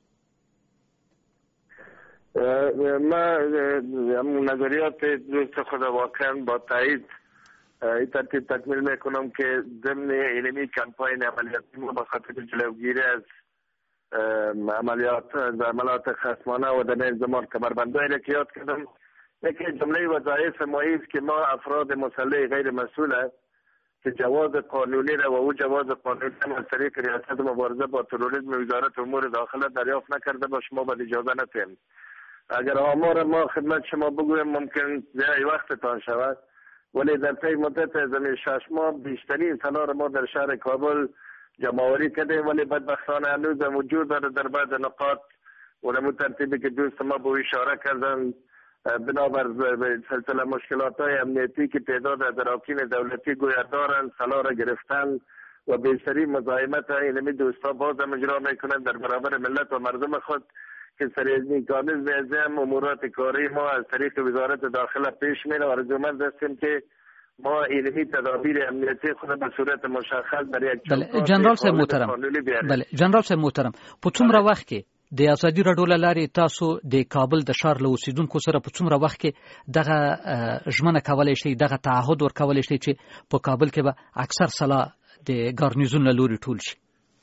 ما نظریات دوست خود واقعا با تایید این ترتیب تکمیل میکنم که ضمن علمی کمپاین عملیاتی ما به خاطر جلوگیری از عملیات عملیات خصمانه و در زمان کمربندایی را که یاد کردم، یکی جمله وظایف ما است که ما افراد مسلح غیر مسئوله که جواز قانونی را و او جواز قانونی را از طریق ریاست مبارزه با تروریسم وزارت امور داخله دریافت نکرده با شما به اجازه ندهیم. اگر آمار ما خدمت شما بگویم ممکن زیادی وقتتان شود، ولی در طی مدت زمین شش ماه بیشترین سلاح ما در شهر کابل جمعآوری کردیم، ولی بدبختانه هنوز موجود داره در بعض نقاط و در ترتیبی که دوست ما به اشاره کردن بنابر سلسله مشکلات های امنیتی که تعداد از اراکین دولتی گویا دارند سلاح را گرفتن و بیشتری مزاحمت اینمی دوستا باز هم اجرا میکنند در برابر ملت و مردم خود که سریع کامل بیازم امورات کاری ما از طریق وزارت داخله پیش میره و رجومند هستیم که ما علمی تدابیر امنیتی خود به صورت مشخص در یک
بله. جنرال صاحب محترم، بله جنرال صاحب محترم، په څومره وخت کې د ازادي راډیو له لارې تاسو د کابل د ښار له اوسیدونکو سره په څومره وخت کې دغه ژمنه کولی شئ، دغه تعهد ورکولی شئ چې په کابل کې به اکثر سلا د ګارنیزون له لوري ټول شي؟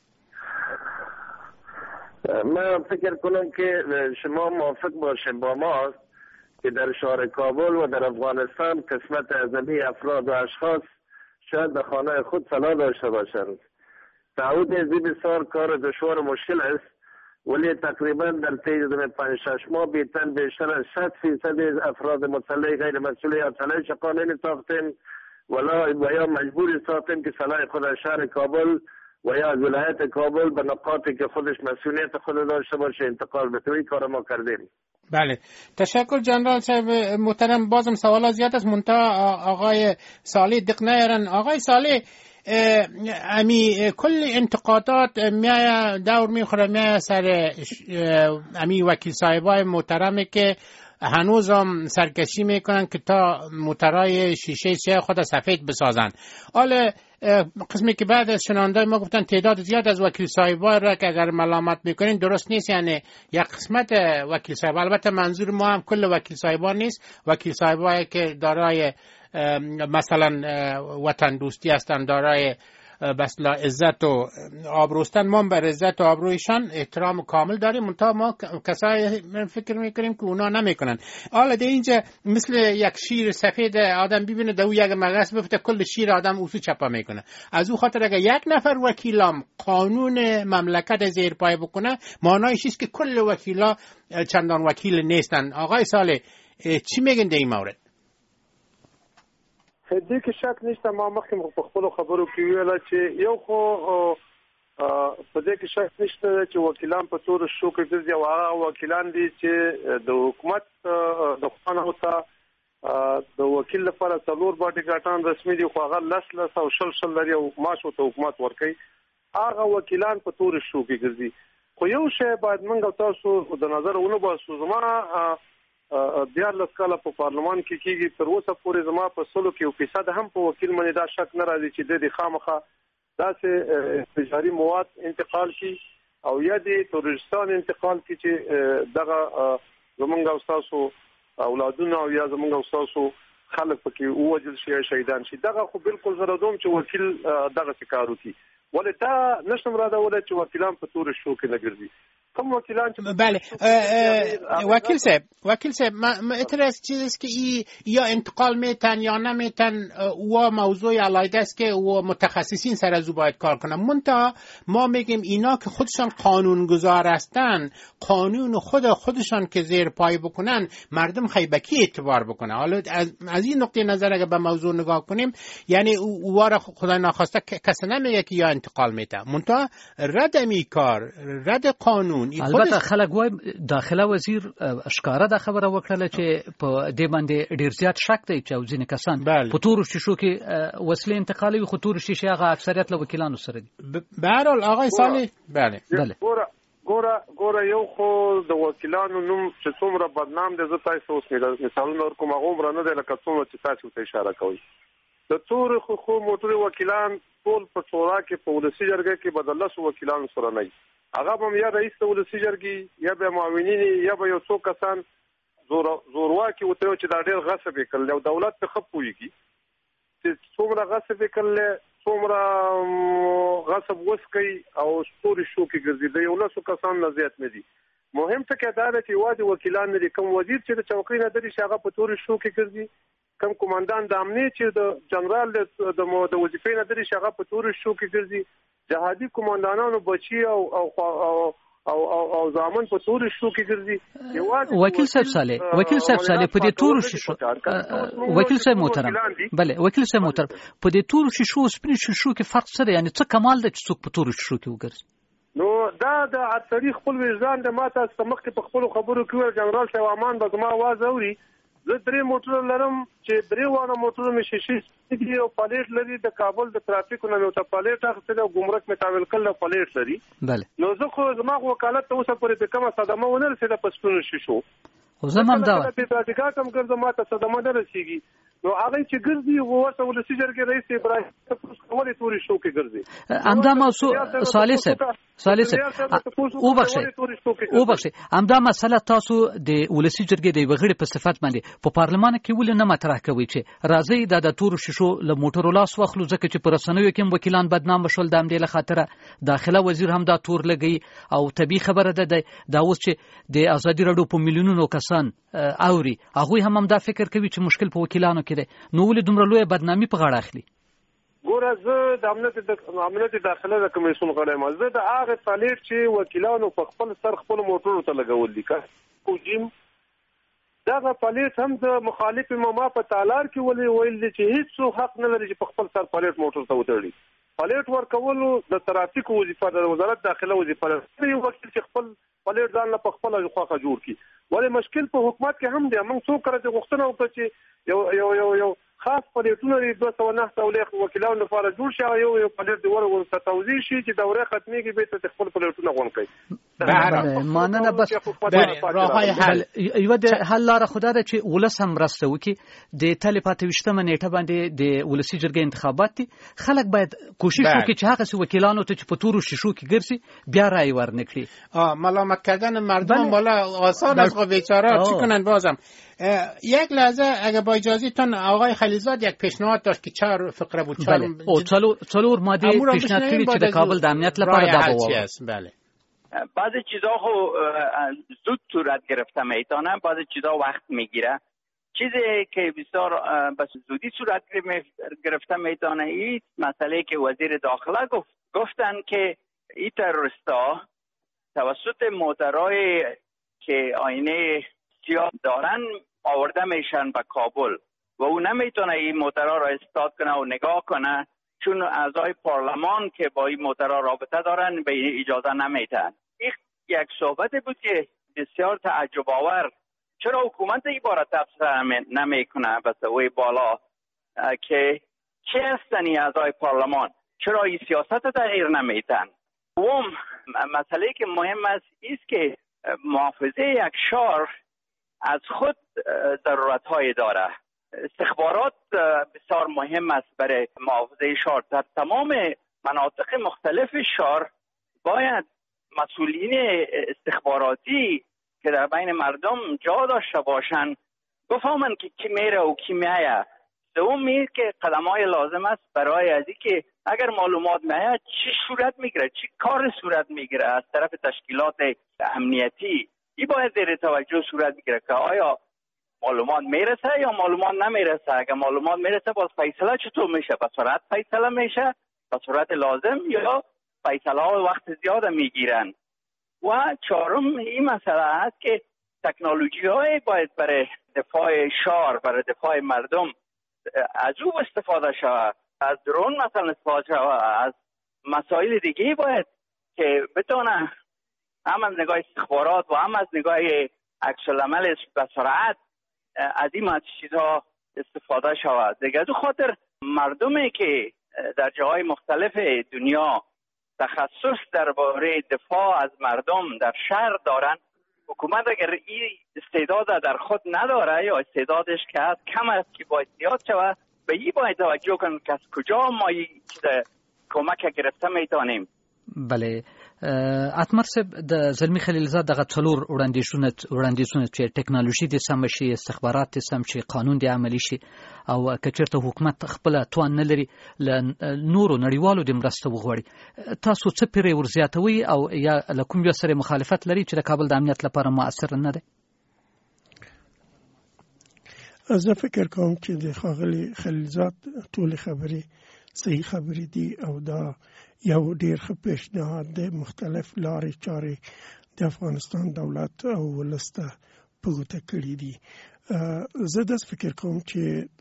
من فکر کنم که شما موافق باشیم با ما که در شهر کابل و در افغانستان قسمت اعظمی افراد و اشخاص شاید در خانه خود سلاح داشته باشند. تعهد ازی بسیار کار دشوار و مشکل است، ولی تقریبا در طی پنج شش ماه بیشتر بیشتر از شصت فیصد افراد مسلح غیر مسئول یا سلاح قانونی ساختیم ولا و یا مجبور ساختیم که سلاح خود از شهر کابل و یا از ولایت کابل به نقاطی که خودش مسئولیت خود داشته باشه انتقال بده. این کار ما کردیم.
بله، تشکر جنرال صاحب محترم. بازم سوالات زیاد است، منتها آقای صالح دق نیارن. آقای صالح، امی کل انتقادات میای دور میخوره میای سر امی وکیل صاحبای محترمی که هنوز هم سرکشی میکنن که تا موترهای شیشه سیاه خود سفید بسازن. حالا قسمی که بعد از شنونده ما گفتن تعداد زیاد از وکیل صاحبای را که اگر ملامت میکنین درست نیست، یعنی یک قسمت وکیل صاحب، البته منظور ما هم کل وکیل صاحبان نیست، وکیل صاحبایی که دارای مثلا وطن دوستی هستن، دارای بسلا عزت و آبروستن، ما بر عزت و آبرویشان احترام کامل داریم، منتها ما کسایی فکر میکنیم که اونا نمیکنن. حالا در اینجا مثل یک شیر سفید آدم ببینه دو یک مغز بفته کل شیر آدم اوسو چپا میکنه. از او خاطر اگر یک نفر وکیلام قانون مملکت زیر پای بکنه معنایش است که کل وکیلا چندان وکیل نیستن. آقای صالح چی میگن در این مورد؟
دې کې شک نشته. ما مخکې په خپل خبرو کې ویل چې یو خو په دې کې شک نشته چې وکیلان په تور شو کې ګرځي او هغه وکیلان دي چې د حکومت د خانه اوسه د وکیل لپاره څلور باډي ګاټان رسمي دي، خو هغه لس لس او شل شل لري او معاش ته حکومت ورکوي. هغه وکیلان په تور شو کې ګرځي. خو یو شی باید موږ تاسو د نظر ونه باسو. زما دیارلس کاله په پارلمان کې کېږي، تر اوسه پورې زما په سلو کې یو فیصد هم په وکیل باندې دا شک نه راځي چې د خامخا داسې تجاري مواد انتقال کی او یا د تورستان انتقال کی چې دغه زمونږ او تاسو اولادونه او یا زمونږ او تاسو خلک پکې ووجل شي، شهیدان شي. دغه خو بالکل زه راځم چې وکیل دغه کار وکړي. ولې دا نشم را دا ولې چې وکیلان په تور شو کې نه ګرځي. کوم وکیلان چې
بله وکیل صاحب وکیل صاحب ما اعتراض چیزی که ای یا انتقال میتن یا نمیتن و موضوع علایده است که و متخصصین سر از او باید کار کنن. منتها ما میگیم اینا که خودشان قانونگذار هستن، قانون خود خودشان که زیر پای بکنن مردم خیبکی اعتبار بکنه. حالا از, از این نقطه نظر اگه به موضوع نگاه کنیم یعنی او را خدا ناخواسته کسی نمیگه که یا انتقال میتن، منتها رد می کار رد قانون.
البته خلک وای داخله وزیر اشکاره دا خبره وکړه چې په دې باندې ډیر زیات شک دی چې ځینې کسان په تور شیشو کې وسلې انتقالوي، خو تور شیشه هغه اکثریت له وکیلانو سره دي.
به هر حال آقای صالح بله
بله ګوره ګوره ګوره یو خو د وکیلانو نوم چې څومره بدنام دی، زه تاسو اوس مثالونه ورکوم، هغه عمر نه دی لکه څومره چې تاسو ته اشاره کوي. د تور خو خو موټر وکیلان ټول په ټوله کې په ولسی جرګه کې بدلس وکیلان سره نه، هغه هم یا رئیس ولسی جرګي یا به معاونین یا به یو څو کسان زور زورواکي وته چې دا ډېر غصب وکړل او دولت ته خپويږي چې څومره غصب وکړل، څومره غصب وسکي او ستوري شو کې ګرځي. د یو لاسو کسان نه زیات نه دي. مهم څه دا ده چې واجب وکیلان لري. کوم وزیر چې د چوکۍ نه دري شغه په تور شو کې ګرځي، کوم کمانډان د امنیت چې د جنرال د د وظیفې نه دري شغه په تور شو کې ګرځي، جهادي کمانډانانو بچي او او او او او او ځامن په تور شو کې ګرځي.
وکیل صاحب صالح وکیل صاحب صالح په دې تور شو وکیل صاحب محترم بله وکیل صاحب محترم په دې تور شو سپین شو کې فرق څه دی؟ یعنی څه کمال ده چې څوک په تور شو کې وګرځي؟
نو دا د تاریخ خپل وجدان د ماته سمخ په خپل خبرو کې جنرال شوامان به زما आवाज اوري. زه درې موټر لرم چې درې وانه موټر مې شیشې دي او پالیټ لري. د کابل د ترافیکو نه ته پالیټ اخیستل او ګمرک مې تاویل کړل پالیټ لري.
بله
نو زه خو زما وکالت ته اوسه پورې په کومه صدمه ونه رسېده په سپینو شیشو.
خو زما هم دا
وایي چې تاریخات هم ګرځم ماته صدمه نه رسېږي. نو هغه چې ګرځي ورته ولسی جرګې رئیس ابراهیم تاسو کومه توري شو کې ګرځي.
امدا موضوع صالح صاحب صالح صاحب او بخښي او بخښي امدا مسله تاسو د ولسی جرګې د وغړي په صفت باندې په پارلمان کې ول نه مطرح کوي چې راځي د د تور شیشو له موټرو لاس واخلو، ځکه چې پر رسنیو کې وکیلان بدنام شول. د امدې له خاطره داخله وزیر هم دا تور لګي او طبي خبره ده دا اوس چې د ازادي رادیو په میلیونونو کسان اوري، هغه هم هم دا فکر کوي چې مشکل په وکیلانو کې دی. نو ولې دومره لوی بدنامي په غاړه اخلي؟
ګوره زه د امنیت د امنیت داخله د کمیسیون غړی یم. زه د هغه پالیټ چې وکیلانو په خپل سر خپل موټرو ته لګول دي کو جیم دغه پالیټ هم د مخالف مما په تالار کې ولې ویل دي چې هیڅ حق نه لري چې په خپل سر پالیټ موټر ته وتړي. پالیټ ورکولو د ترافیکو وظیفه د وزارت داخله وظیفه ده. یو وکیل چې خپل پالیټ ځان له خپل خواخه جوړ کړي. ولې مشکل په حکومت کې هم دی. موږ څو کړه چې غوښتنه وکړه چې یو یو یو یو خاص پالیټونه لري دوه سوه نهه سوه وکیلانو لپاره جوړ شي، یو یو پالیټ دی ورغون ته توزیع شي چې دوره ختميږي به ته خپل پالیټونه غون کوي.
بله ماننه بس راههای حل یو د حل لاره خدا ده چې ولس هم راسته وکي. د تل پاتې وشتمه نیټه باندې د ولسی جرګې انتخابات دي. خلک باید کوشش وکړي چې هغه څه وکیلانو ته چې په تور شیشو کې ګرځي بیا رای ورنکړي.
ملامت کردن مردم بالا آسان است. خب بیچاره چی کنن؟ بازم یک لحظه اگه با اجازهتون آقای خلیزاد یک پیشنهاد داشت که چهار فقره بود.
چهار او چلو چلور ماده پیشنهاد کړی چې د کابل د امنیت لپاره دا بوه.
بله
بعضی چیزا خو زود صورت گرفته میتونه، بعضی چیزا وقت میگیره. چیزی که بسیار بس زودی صورت گرفته میتونه این مسئله که وزیر داخله گفت گفتن که این تروریستا توسط موترهای که آینه سیاه دارن آورده میشن به کابل و او نمیتونه این موترها را استاد کنه و نگاه کنه، چون اعضای پارلمان که با این موترها رابطه دارن به این اجازه نمیتن. این یک صحبت بود که بسیار تعجب آور. چرا حکومت این باره تفسیر نمیکنه به سوی بالا که چه هستن این اعضای پارلمان؟ چرا این سیاست تغییر نمیتن؟ دوم مسئله که مهم است است که محافظه یک شهر از خود ضرورت‌های داره. استخبارات بسیار مهم است برای محافظه شهر. در تمام مناطق مختلف شهر باید مسئولین استخباراتی که در بین مردم جا داشته باشند بفهمن که کی میره و کی میایه. دوم میگه که قدم‌های لازم است برای از اینکه اگر معلومات میاد چی صورت میگیره، چی کار صورت میگیره از طرف تشکیلات امنیتی. این باید زیر توجه صورت میگیره که آیا معلومات میرسه یا معلومات نمیرسه. اگر معلومات میرسه باز فیصله چطور میشه؟ به سرعت فیصله میشه، به سرعت لازم، یا فیصله ها وقت زیاد میگیرن. و چهارم این مسئله هست که تکنولوژی های باید برای دفاع شهر، برای دفاع مردم از او استفاده شود. از درون مثلا استفاده شود، از مسائل دیگه باید که بتونه هم از نگاه استخبارات و هم از نگاه عکس العمل به سرعت از این چیزها استفاده شود. دیگه از خاطر مردمی که در جاهای مختلف دنیا تخصص درباره دفاع از مردم در شهر دارن، حکومت اگر این استعداد در خود نداره یا استعدادش که از کم است که باید زیاد شود، به این باید توجه کنیم که از کجا ما این کمک گرفته میتونیم.
بله اتمر صاحب د زلمی خلیلزاد دغه څلور وړاندیزونه وړاندیزونه چې ټکنالوژي د سم شي، استخبارات د سم شي، قانون د عملی شي، او کچرته حکومت خپل توان نه لري ل نورو نړیوالو د مرسته وغوړي، تاسو څه پیری ورزیاتوي او یا لکم یو سره مخالفت لري چې د کابل د امنیت لپاره مؤثر نه دی؟
زه فکر کوم چې د ښاغلي خلیلزاد ټول خبرې صحیح خبرې دي او دا یو ډیر ښه پیشنهاد دی. مختلف لارې چارې د افغانستان دولت او ولسته په ګوته کړي دي. زه داس فکر کوم چې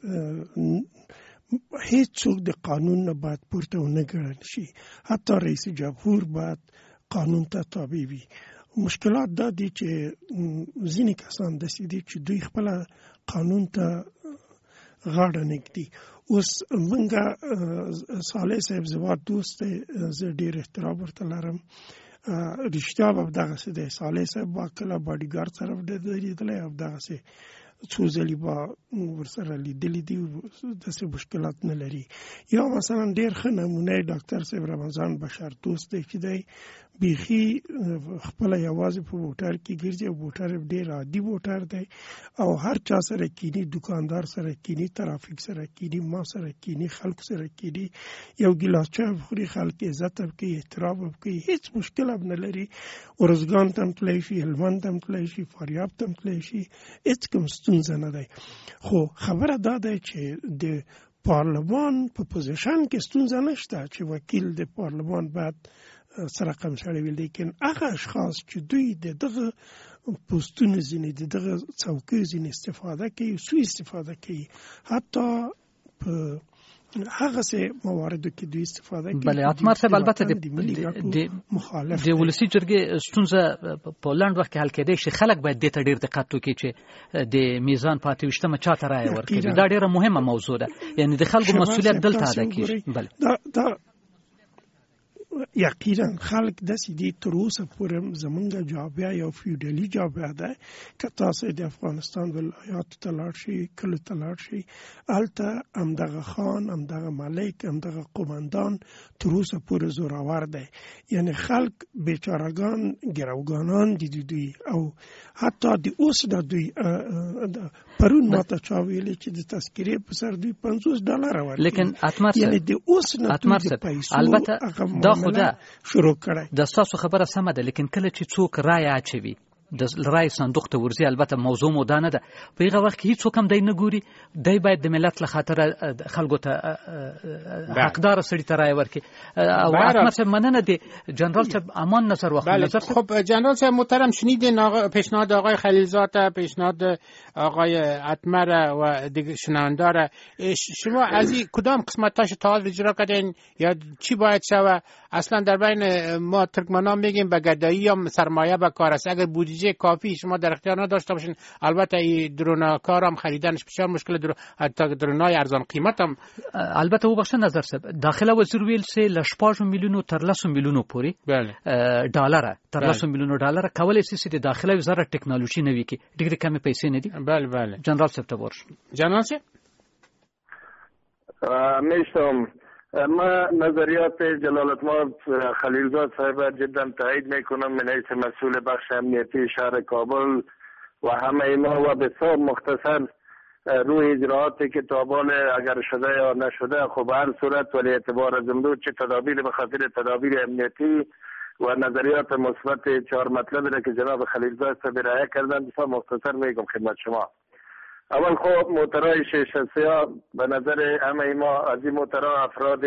هیڅ څوک د قانون نه باید پورته ونه ګڼل شي، حتی رئیس جمهور باید قانون ته تابع وي. مشکلات دا دي چې ځینې کسان داسې دي چې دوی خپله قانون ته غاړه نږدي. اوس منګه صالح صاحب زما دوست دی، زه ډېر احترام ورته لرم. رښتیا به دغسې دی، صالح صاحب به کله باډیګارډ سره لیدلی او دغسې څو ځلې به ورسره لیدلي دي، داسې مشکلات نه لري. یا مثلا ډېر ښه نمونه ډاکټر صاحب رمضان بشر دوست دی چې دی بیخي خپله یوازې په موټر کې ګرځي او موټر ډېر عادي موټر دی او هر چا سره کینی، دکاندار سره کینی، ترافیک سره کینی، ما سره کینی، خلق سره کینی، یو ګیلاس چای بخوري، خلک عزت هم کوي، احترام هم کوي، هیڅ مشکل هم نه لري. ارزګان ته هم تللی شي، هلمند ته هم تللی شي، فاریاب ته هم تللی شي، هیڅ کوم ستونزه نه دی. خو خبره دا دی چې د پارلمان په پوزیشن کې ستونزه نشته چې وکیل د پارلمان باید سره رقم شړی وي، لیکن هغه اشخاص چې دوی د دغه پوسټونو ځینې د دغه څوکیو ځینې استفاده کوي، سوء استفاده کوي، حتی په هغه سه مواردو کې دوی استفاده کوي.
بله اتمر صاحب البته د مخالف د ولسی جرګې ستونزه په لاند وخت کې حل کېدای شي. خلک باید دې ته ډېر دقت وکړي چې د میزان پاتې وشتمه چاته رایه ورکړي. دا ډېره مهمه موضوع ده، یعنی د خلکو مسؤلیت دلته ادا کیږي. بله
دا دا یقینا خلک داسې دي تر اوسه پورې زمونږ جابیا یو فیوډالي جابیا ده. که تاسو د افغانستان ولایاتو ته لاړ شئ، کلیو ته لاړ شئ، هلته همدغه خان، همدغه ملک، همدغه قومندان تر اوسه پورې زورور دی. یعنی خلک بیچارهګان ګروګانان دي دوی او حتی د اوس د دوی پرون ماته چا ویلي چې د تذکرې په سر دوی پنځوس ډالره ورکوي.
لیکن اتمر صاحب
یعنی د اوس نه دوی د پیسو
البته دا خو ده
شروع کړی.
د ستاسو خبره سمه ده، لیکن کله چې څوک رایه اچوي د رای صندوق ته ورځي. البته موضوع مو دا نه ده، په هغه وخت کې هیڅ هم دی نه ګوري، دی باید د ملت له خاطر خلکو ته حقدار سړي ته رای ورکړي. او احمد صاحب مننه دی جنرال صاحب امان نظر وخت نظر.
خب جنرال صاحب محترم شنیدین پیشنهاد آقای خلیلزاد، پیشنهاد آقای اتمر و دیگه شنوندار، شما از این کدام قسمتاش تا حال اجرا کردین یا چی باید شوه؟ اصلا در بین ما ترکمنان میگیم به گدایی یا سرمایه به کار است. اگر بودجه کافی شما در اختیار نداشته باشین، البته این درونکار هم خریدنش بسیار مشکل، درو حتی درونای ارزان قیمت هم.
البته او بخښه نظر صاحب داخله وزیر ویل سه لشپاژ میلیونو تر لس میلیونو پورې ډالر تر لس میلیونو ډالر کولای شي چې داخله وزارت ټکنالوژي نوي کې ډېرې کمې پیسې نه دي.
بله بله
جنرال صاحب ته ورش.
جنرال صاحب
میشتم ما نظریات جلالتمآب خلیلزاد صاحب جدا تایید میکنم من حیث مسئول بخش امنیتی شهر کابل و همه ما و بسیار مختصر روی اجراعاتی که تابان اگر شده یا نشده خب هر صورت ولی اعتبار از امروز چه تدابیر به خاطر تدابیر امنیتی و نظریات مثبت چهار مطلبی را که جناب خلیلزاد صاحب ارائه کردن بسیار مختصر میگم خدمت شما. اول خب موترهای شش سیاه به نظر همه ما از این موترها افراد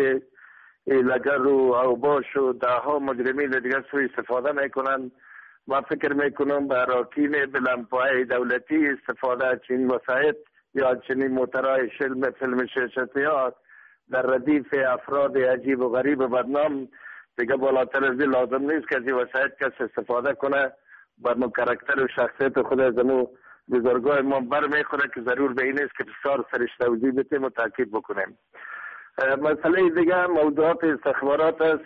لگر و اوباش و ده ها مجرمین دیگر سوی استفاده میکنن. ما فکر میکنم به اراکین بلندپایه دولتی استفاده چنین وسایط یا چنین موترهای شلم فیلم شش سیاه در ردیف افراد عجیب و غریب و بدنام دیگه بالاتر از این لازم نیست که از این وسایط کس استفاده کنه. بر کرکتر و شخصیت خود از امو بزرگای ما بر میخوره که ضرور به این است که بسیار سرش توضیح بتیم و تاکید بکنیم. مسئله دیگه موضوعات استخبارات است.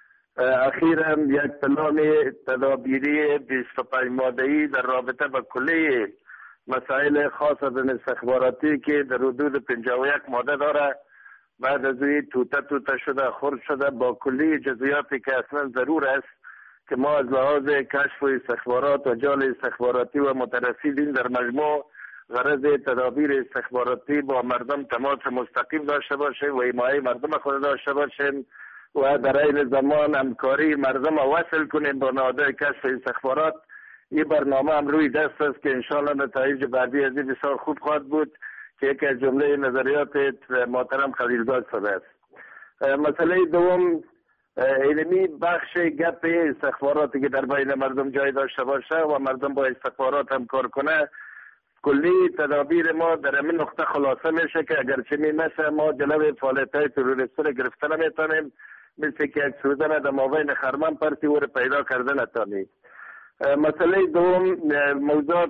اخیرا یک پلان تدابیری بیست و پنج ماده‌ای در رابطه با کلیه مسائل خاص از استخباراتی که در حدود پنجاه و یک ماده داره، بعد از این توته توته شده خرد شده با کلی جزئیاتی که اصلا ضرور است که ما از لحاظ کشف و استخبارات و جال استخباراتی و مترصدین در مجموع غرض تدابیر استخباراتی با مردم تماس مستقیم داشته باشیم و حمایت مردم خود داشته باشیم و در این زمان همکاری مردم وصل کنیم با نهادهای کشف استخبارات. این برنامه هم روی دست است که انشاءالله نتایج بعدی از این بسیار خوب خواهد بود که یکی از جمله نظریات محترم خلیلزاد صاحب است. مسئله دوم علمی بخش گپ استخباراتی که در بین مردم جای داشته باشه و مردم با استخبارات هم کار کنه. کلی تدابیر ما در همین نقطه خلاصه میشه که اگرچه می مثل ما جلوی فعالیت‌های تروریستی را گرفته نمیتونیم، مثل که یک سوزن در مابین خرمن پرتی و پیدا کرده نتونیم. مسئله دوم موضوعات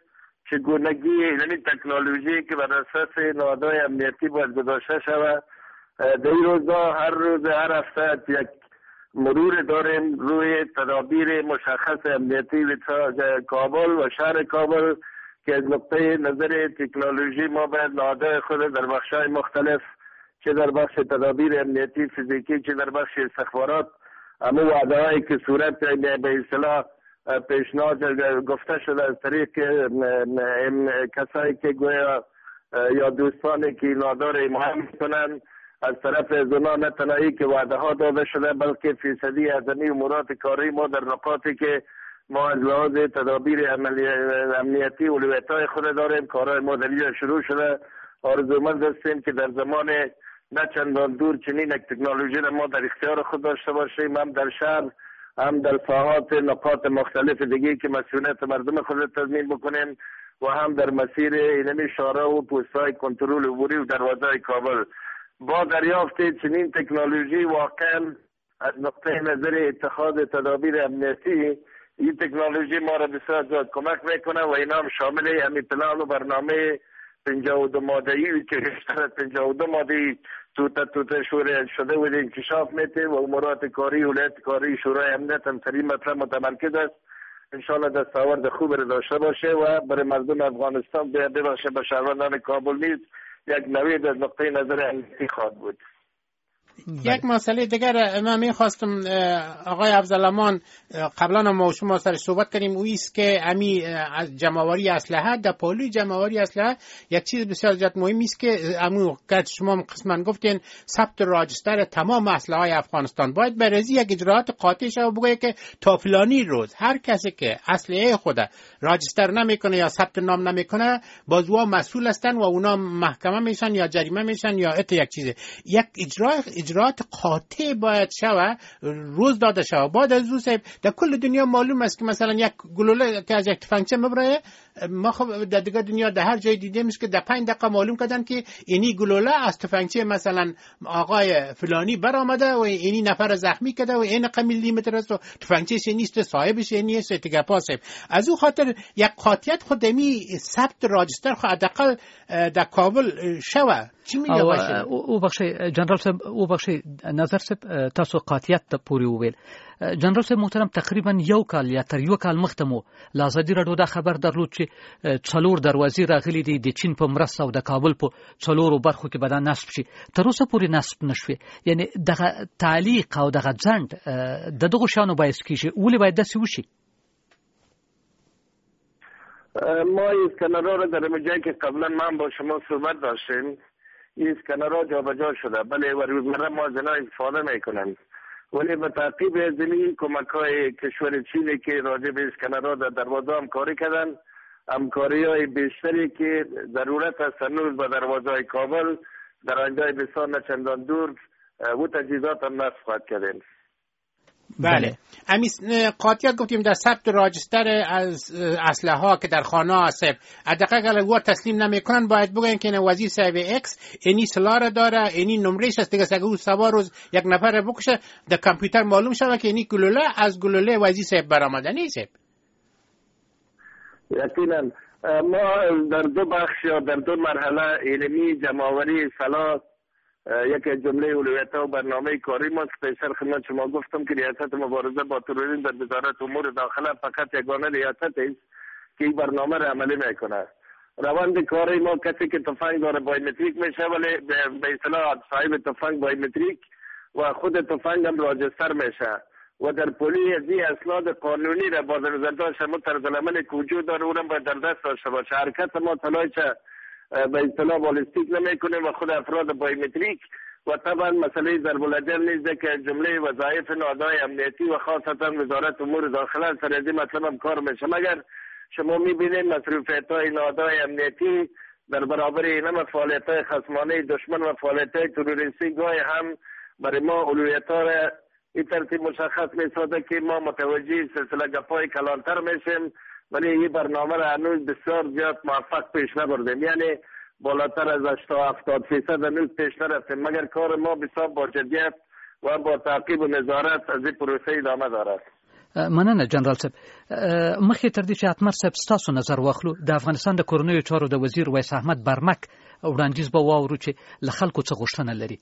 چگونگی یعنی تکنولوژی که بر اساس نهادهای امنیتی باید گذاشته شود. در این روزها هر روز هر هفته یک مرور داریم روی تدابیر مشخص امنیتی کابل و شهر کابل که از نقطه نظر تکنولوژی ما باید نهادهای خود در بخش‌های مختلف چه در بخش تدابیر امنیتی فیزیکی چه در بخش استخبارات همه وعده‌هایی که صورت به اصطلاح پیشنهاد گفته شده از طریق کسایی که گویا یا دوستانی که نادار مهم میکنن از طرف زنا نه تنهایی که وعده ها داده شده بلکه فیصدی از این امورات کاری ما در نقاطی که ما از لحاظ تدابیر امنیتی اولویت‌های خود داریم کارهای ما در شروع شده. آرزومند هستیم که در زمان نه چندان دور چنین یک تکنولوژی را ما در اختیار خود داشته باشیم، هم در شهر هم در ساحات نقاط مختلف دیگه که مسئولیت مردم خود تضمین بکنیم و هم در مسیر اینمی شارع و پوست‌های کنترل عبوری و دروازه کابل. با دریافت چنین تکنولوژی واقعا از نقطه نظر اتخاذ تدابیر امنیتی این تکنولوژی ما را بسیار زیاد کمک میکنه و اینا هم شامل همین پلان و برنامه پنجاه و دو ماده‌ای که بیشتر پنجاه و دو ماده‌ای توته توته شوره شده و انکشاف میده و امورات کاری ولایت کاری شورای امنیت هم سری مطلب متمرکز است. انشاءالله دستاورد خوب را داشته باشه و برای مردم افغانستان بباشه به شهروندان کابل نیز یک نوید از نقطه نظر امنیتی خواهد بود.
یک مسئله دیگر من میخواستم آقای افضلامان قبلا ما شما سر صحبت کردیم او است که امی جمعآوری اسلحه در پالوی جمعآوری اسلحه یک چیز بسیار زیاد مهمی است که امو که شما قسما گفتین ثبت راجستر تمام اسلحه های افغانستان باید برای یک اجراات قاطع شه و بگه که تا فلانی روز هر کسی که اسلحه خود راجستر نمیکنه یا ثبت نام نمیکنه بازوا مسئول هستن و اونا محکمه میشن یا جریمه میشن یا ات یک چیزه. یک اجرا اجراات قاطع باید شوه روز داده شوه. بعد از او صاحب در کل دنیا معلوم است که مثلا یک گلوله که از یک تفنگچه مبره ما خب در دیگه دنیا در هر جای دیدیم که در پنج دقیقه معلوم کردن که اینی گلوله از تفنگچه مثلا آقای فلانی برآمده و اینی نفر زخمی کرده و این قدر میلیمتر است و تفنگچه‌ش نیست صاحبش نیست دیگه پاسه. از او خاطر یک قاطعیت خودمی ثبت راجستر خو حداقل در کابل شوه. چی میگه باشه
او بخشی جنرال صاحب او بخشی نظر صاحب تاسو قاطعیت پوری وویل. جنرال صاحب محترم تقریبا یو کال یا تر یو کال مختمو لازدی راډیو دا خبر درلود چې څلور دروازې راغلي دي د چین په مرسته او د کابل په څلورو برخو کې به دا نصب شي. تر اوسه پورې نصب نشوي. یعنی دغه تعلیق او دغه ځنډ د دغو شیانو باعث کیږي. ولې باید داسې وشي؟
ما اسکنرها رو در جایی که قبلا من با شما صحبت داشتیم این اسکنرها جابجا شده بله و روزمره ما از اینا استفاده میکنن ولی به تعقیب از این کمک های کشور چینی که راجع به اسکنرها در دروازه همکاری کردن همکاری های بیشتری که ضرورت است هنوز به دروازه های کابل در آینده بسیار نه چندان دور و تجهیزات هم نصب خواهد کردیم.
بله امی قاطعیت گفتیم در ثبت راجستر از اسلحه ها که در خانه هست حداقل اگر او تسلیم نمیکنن باید بگن که وزیر صاحب اکس اینی سلاح را داره اینی نمرهش است دیگه اگه او سوار روز یک نفر بکشه در کامپیوتر معلوم شده که اینی گلوله از گلوله وزیر صاحب برآمده نیست.
یقینا ما در دو بخش یا در دو مرحله علمی جمعآوری سلاح یک جمله اولویت و برنامه کاری ما پیشتر خدمت شما گفتم که ریاست مبارزه با تروریسم در وزارت امور داخله فقط یگانه ریاست است که این برنامه را عملی میکنه. روند کاری ما کسی که تفنگ داره بایومتریک میشه ولی به اصطلاح صاحب تفنگ بایومتریک و خود تفنگ هم راجستر میشه و در پلی از این اسناد قانونی را با نظر داشت شما طرز العمل که وجود داره اونم باید در دست داشته باشه. حرکت ما طلایچه به اصطلاح بالستیک نمیکنه و خود افراد بایومتریک و طبعا مسئله ضرب الاجل نیست که جمله وظایف نهادهای امنیتی و خاصتا وزارت امور داخله سر از این مطلب هم کار میشه. مگر شما میبینید مصروفیت های نهادهای امنیتی در برابر این فعالیت های خصمانه دشمن و فعالیت های تروریستی گاهی هم برای ما اولویت ها را این ترتیب مشخص میسازه که ما متوجه سلسله گپای کلانتر میشیم ولی این برنامه را هنوز بسیار زیاد موفق پیش نبردیم. یعنی بالاتر از هشتاد تا هفتاد درصد هنوز پیش نرفتیم مگر کار ما بسیار با جدیت و با تعقیب و نظارت از این پروسه ادامه دارد.
مننه جنرال صاحب. مخکې تر دې چې اتمر صاحب ستاسو نظر واخلو د افغانستان د کورنیو چارو د وزیر ویس احمد برمک وړاندیز به واورو چې له خلکو څه غوښتنه لري.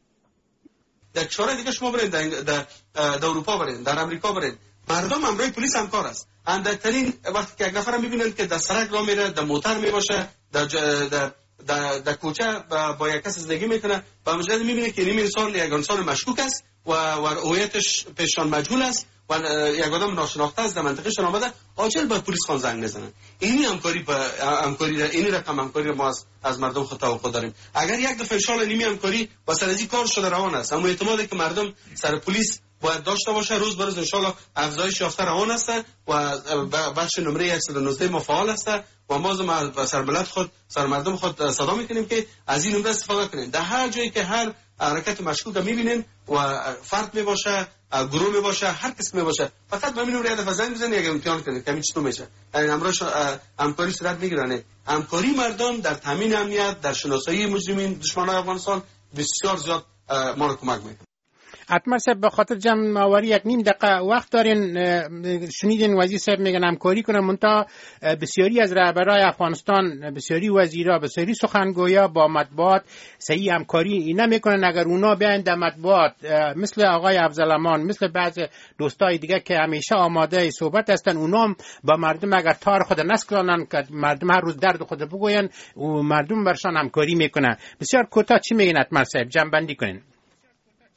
در کشورهای دیگه شما برید در, در, در اروپا برید در امریکا برید مردم همراه پلیس همکار است. اندکترین وقتی که یک نفر میبینند که در سرک راه میره در موتر میباشه در در در, در کوچه با یک کس زندگی میکنه و مجرد میبینه که این انسان یک انسان مشکوک است و و هویتش پیشان مجهول است و یک آدم ناشناخته است در منطقهشون آمده عاجل به پلیس خان زنگ میزنن. اینی همکاری با همکاری اینی رقم همکاری ما از, از مردم خود توقع داریم. اگر یک دفعه شال نیمی همکاری با سرازی کار شده روان است اما اعتمادی که مردم سر پلیس باید داشته باشه روز به روز ان شاء الله افزایش یافته روان است و بخش نمره صد و نوزده ما فعال است و ما از سرملت خود سر مردم خود صدا میکنیم که از این نمره استفاده کنین. در هر جایی که هر حرکت مشکوک میبینین و فرد میباشه گروه میباشه هر کس میباشه فقط به نمره هدف زنگ بزنید یک امتحان کنید که همین چطور میشه. یعنی امروز همکاری صورت میگیرن. همکاری مردم در تامین امنیت در شناسایی مجرمین دشمنان افغانستان بسیار زیاد ما رو کمک میکنه.
اتمر صاحب به خاطر جمع آوری یک نیم دقیقه وقت دارین. شنیدین وزیر صاحب میگن همکاری کنن منتها بسیاری از رهبرای افغانستان بسیاری وزیرا بسیاری سخنگویا با مطبوعات صحیح همکاری نمیکنن. اگر اونا بیان در مطبوعات مثل آقای افضلامان مثل بعض دوستای دیگه که همیشه آماده صحبت هستن اونا با مردم اگر تار خود نسکلانن که مردم هر روز درد خود بگوین و مردم برشان همکاری میکنن. بسیار کوتاه چی میگن اتمر صاحب جمع بندی کنین؟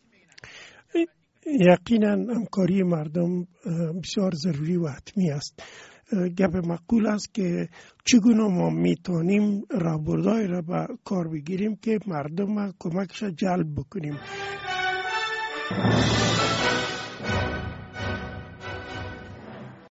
یقینا همکاری مردم بسیار ضروری و حتمی است. گپ مقول است که چگونه ما میتونیم راهبردهای را به کار بگیریم که مردم کمکش جلب بکنیم.